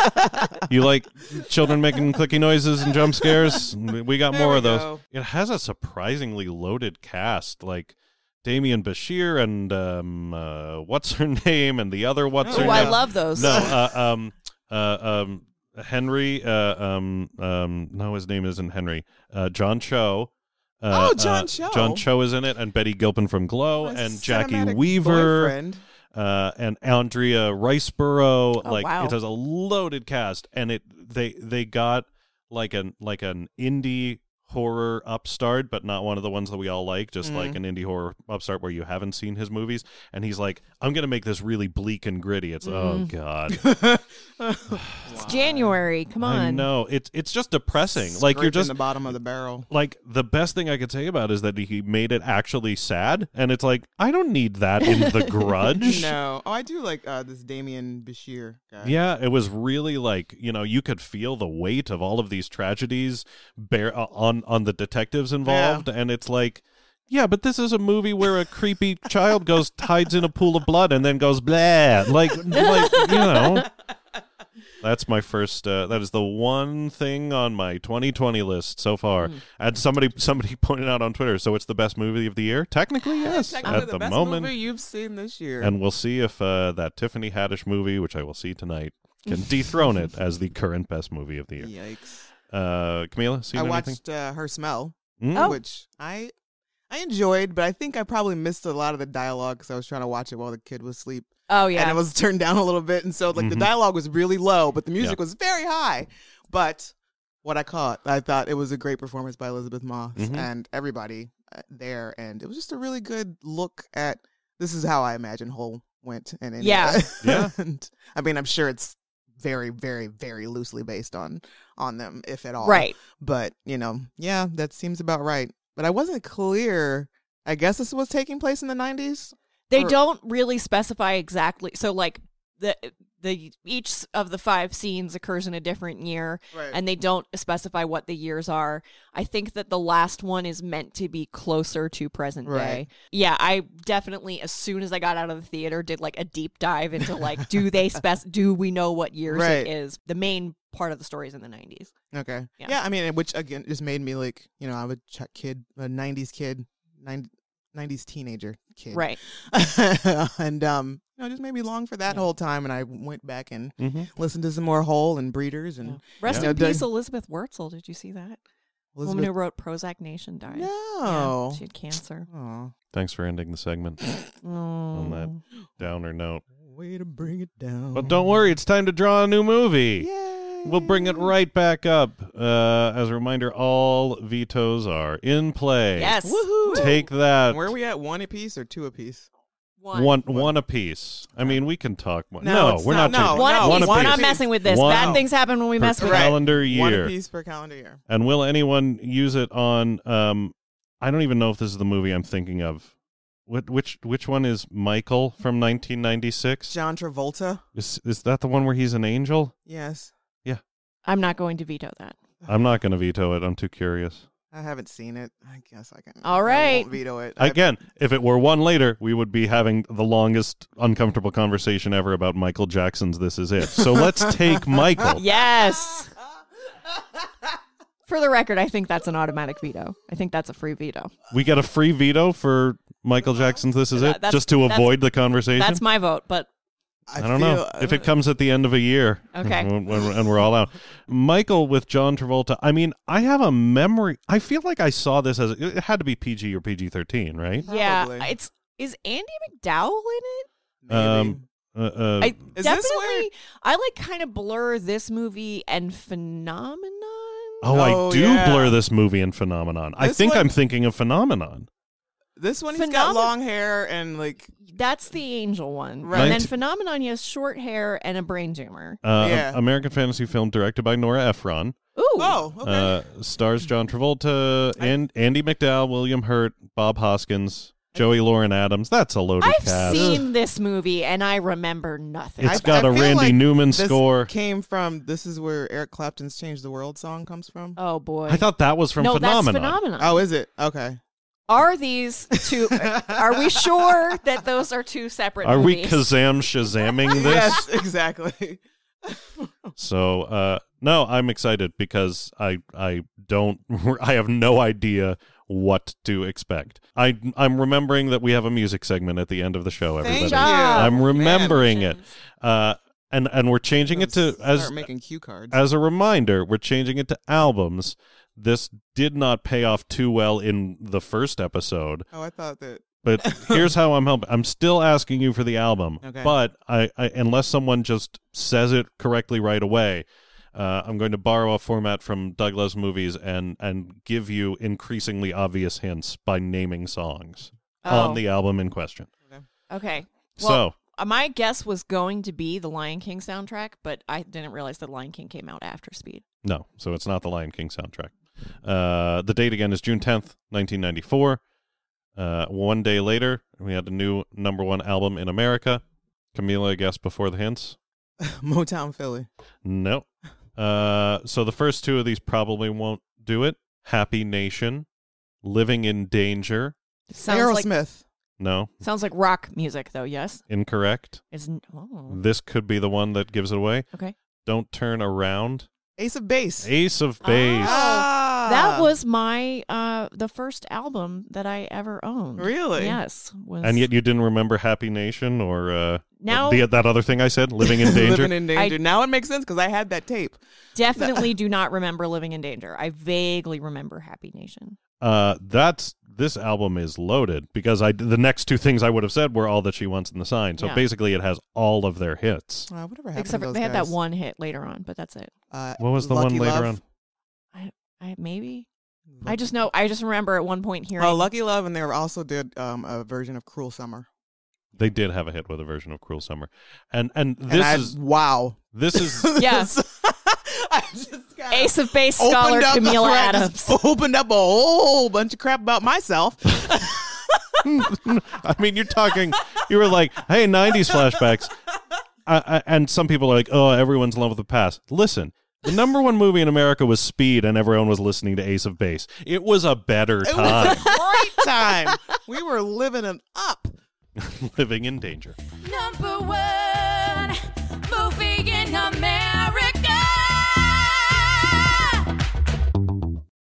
You like children making clicky noises and jump scares? We got There more we of those. go. It has a surprisingly loaded cast, like Damian Bashir and um, uh, what's her name, and the other what's Oh, her I name? love those. No, uh, um, uh, um, Henry. Uh, um, um, no, his name isn't Henry. Uh, John Cho. Uh, Oh, John uh, Cho. John Cho is in it, and Betty Gilpin from Glow, My and Jackie cinematic Weaver, boyfriend. uh, and Andrea Riceborough. Oh, like wow. it has a loaded cast, and it they they got like an like an indie horror upstart, but not one of the ones that we all like, just Mm. like an indie horror upstart where you haven't seen his movies. And he's like, I'm going to make this really bleak and gritty. It's, oh, God. It's January. Come on. I know. It's, it's just depressing. Like, you're Scraping just... the bottom of the barrel. Like, the best thing I could say about it is that he made it actually sad, and it's like, I don't need that in The Grudge. No. Oh, I do like uh, this Damien Bashir guy. Yeah, it was really like, you know, you could feel the weight of all of these tragedies bear uh, on on the detectives involved, and it's like, yeah, but this is a movie where a creepy child goes hides in a pool of blood and then goes blah, like, like you know. That's my first. Uh, that is the one thing on my twenty twenty list so far. Mm. And somebody somebody pointed out on Twitter, so it's the best movie of the year. Technically, yes, Technically at the, the best moment. movie you've seen this year. And we'll see if uh, that Tiffany Haddish movie, which I will see tonight, can dethrone it as the current best movie of the year. Yikes. Uh, Camila, seen I anything? watched uh, Her Smell, Mm? Oh. which I I enjoyed, but I think I probably missed a lot of the dialogue because I was trying to watch it while the kid was asleep. Oh, yeah. And it was turned down a little bit. And so, like, the Mhm. dialogue was really low, but the music Yeah. was very high. But what I caught, I thought it was a great performance by Elizabeth Moss Mhm. and everybody uh, there. And it was just a really good look at this is how I imagine Hole went. And in, Yeah. Yeah. and, I mean, I'm sure it's very, very, very loosely based on on them, if at all. Right. But, you know, yeah, that seems about right. But I wasn't clear. I guess this was taking place in the nineties. They Or- don't really specify exactly. So, like, the the each of the five scenes occurs in a different year, Right. and they don't specify what the years are. I think that the last one is meant to be closer to present Right. day. Yeah, I definitely, as soon as I got out of the theater, did like a deep dive into like, do they spec? Do we know what years Right. it is? The main part of the story is in the nineties. Okay. Yeah. Yeah. I mean, which again just made me like, you know, I'm a ch- kid, a nineties kid, nine- nineties teenager kid. Right. and, um, you know, it just made me long for that Yeah. whole time. And I went back and Mhm. listened to some more Hole and Breeders and Rest Yeah. in Yeah, peace, Doug- Elizabeth Wurtzel. Did you see that? Woman Elizabeth. who wrote Prozac Nation died. No. Yeah, she had cancer. Aw. Thanks for ending the segment on that Oh. downer note. Way to bring it down. But don't worry, it's time to draw a new movie. Yay. We'll bring it right back up. Uh, as a reminder, all vetoes are in play. Yes. Woohoo. Take that. Where are we at? One apiece or two apiece? One. One one apiece. I mean, we can talk. One. No, No, it's we're not- not. no, taking- One no, apiece. one We're apiece. not messing with this. One- Bad things happen when we per mess with Right. it. calendar One year. apiece per calendar year. And will anyone use it on? Um, I don't even know if this is the movie I'm thinking of. What which which one is Michael from nineteen ninety-six? John Travolta. Is is that the one where he's an angel? Yes. I'm not going to veto that. I'm not going to veto it. I'm too curious. I haven't seen it. I guess I can. All I right. won't veto it. I- Again, if it were one later, we would be having the longest uncomfortable conversation ever about Michael Jackson's This Is It. So let's take Michael. Yes. For the record, I think that's an automatic veto. I think that's a free veto. We get a free veto for Michael Jackson's This Is That- It, that's- just to that's- avoid the conversation. That's my vote, but I don't know. feel- If it comes at the end of a year, Okay. when- when- and we're all out. Michael with John Travolta. I mean, I have a memory. I feel like I saw this as it had to be P G or P G thirteen, right? yeah, Probably. it's is Andy McDowell in it? Maybe. Um, Uh, uh, I Is this definitely. where- I like kind of blur this movie and Phenomenon. oh, Oh, I do yeah. blur this movie in Phenomenon. I This think one- I'm thinking of Phenomenon. This one, he's got Phenom- long hair and like. That's the Angel one, Right. and then Nineteen- Phenomenon, he has short hair and a brain tumor. Uh, Yeah. American fantasy film directed by Nora Ephron. Ooh, Oh, okay. Uh, stars John Travolta, and Andy McDowell, William Hurt, Bob Hoskins, Joey Lauren Adams. That's a loaded I've cast. seen this movie and I remember nothing. It's I- got I a feel Randy like Newman this score. Came from. This is where Eric Clapton's "Change the World" song comes from. oh boy, I thought that was from no, Phenomenon. that's Phenomenon. Oh, is it? Okay. Are these two? Are we sure that those are two separate? Are we movies? Kazam Shazamming this? Yes, exactly. So, uh, no, I'm excited because I I don't I have no idea what to expect. I I'm remembering that we have a music segment at the end of the show. Everybody, Thank job. you. I'm remembering Man. it. Uh, and and we're changing it to Start as making cue cards. as a reminder. We're changing it to albums. This did not pay off too well in the first episode. oh, I thought that. But here's how I'm helping. I'm still asking you for the album, Okay. but I, I unless someone just says it correctly right away, Uh, I'm going to borrow a format from Doug Loves Movies and and give you increasingly obvious hints by naming songs Oh. on the album in question. Okay. So- Well, uh, my guess was going to be the Lion King soundtrack, but I didn't realize that Lion King came out after Speed. No, so it's not the Lion King soundtrack. Uh, the date again is June tenth, nineteen ninety-four. Uh, one day later, we had a new number one album in America. Camila, guess before the hints? Motown Philly. No. Uh, so the first two of these probably won't do it. Happy Nation, Living in Danger. Sounds like Aerosmith. No, sounds like rock music, though. Yes. incorrect. Is oh. This could be the one that gives it away. Okay. Don't Turn Around. Ace of Base. Ace of Base. Ah. That was my uh the first album that I ever owned. Really? Yes. Was And yet you didn't remember Happy Nation or uh, Now- the, that other thing I said, Living in Danger? Living in Danger. I- now it makes sense because I had that tape. definitely do not remember Living in Danger. I vaguely remember Happy Nation. Uh, that's this album is loaded because I the next two things I would have said were All That She Wants and The Sign. So Yeah. basically, it has all of their hits. Uh, whatever happened Except to for those they had guys? that one hit later on, but that's it. Uh, What was the Lucky one later Love. on? I maybe I just know I just remember at one point hearing Oh, Lucky Love, and they were also did um, a version of Cruel Summer. They did have a hit with a version of Cruel Summer, and and And this I- is wow. this is Yeah. I just kinda Ace of Base scholar opened up- Camila right, Adams. just opened up a whole bunch of crap about myself. I mean, you're talking. You were like, "Hey, nineties flashbacks," I, I, and some people are like, "Oh, everyone's in love with the past." Listen, the number one movie in America was Speed, and everyone was listening to Ace of Base. It was a better It was time. a great time. We were living it up. Living in Danger. Number one movie in America.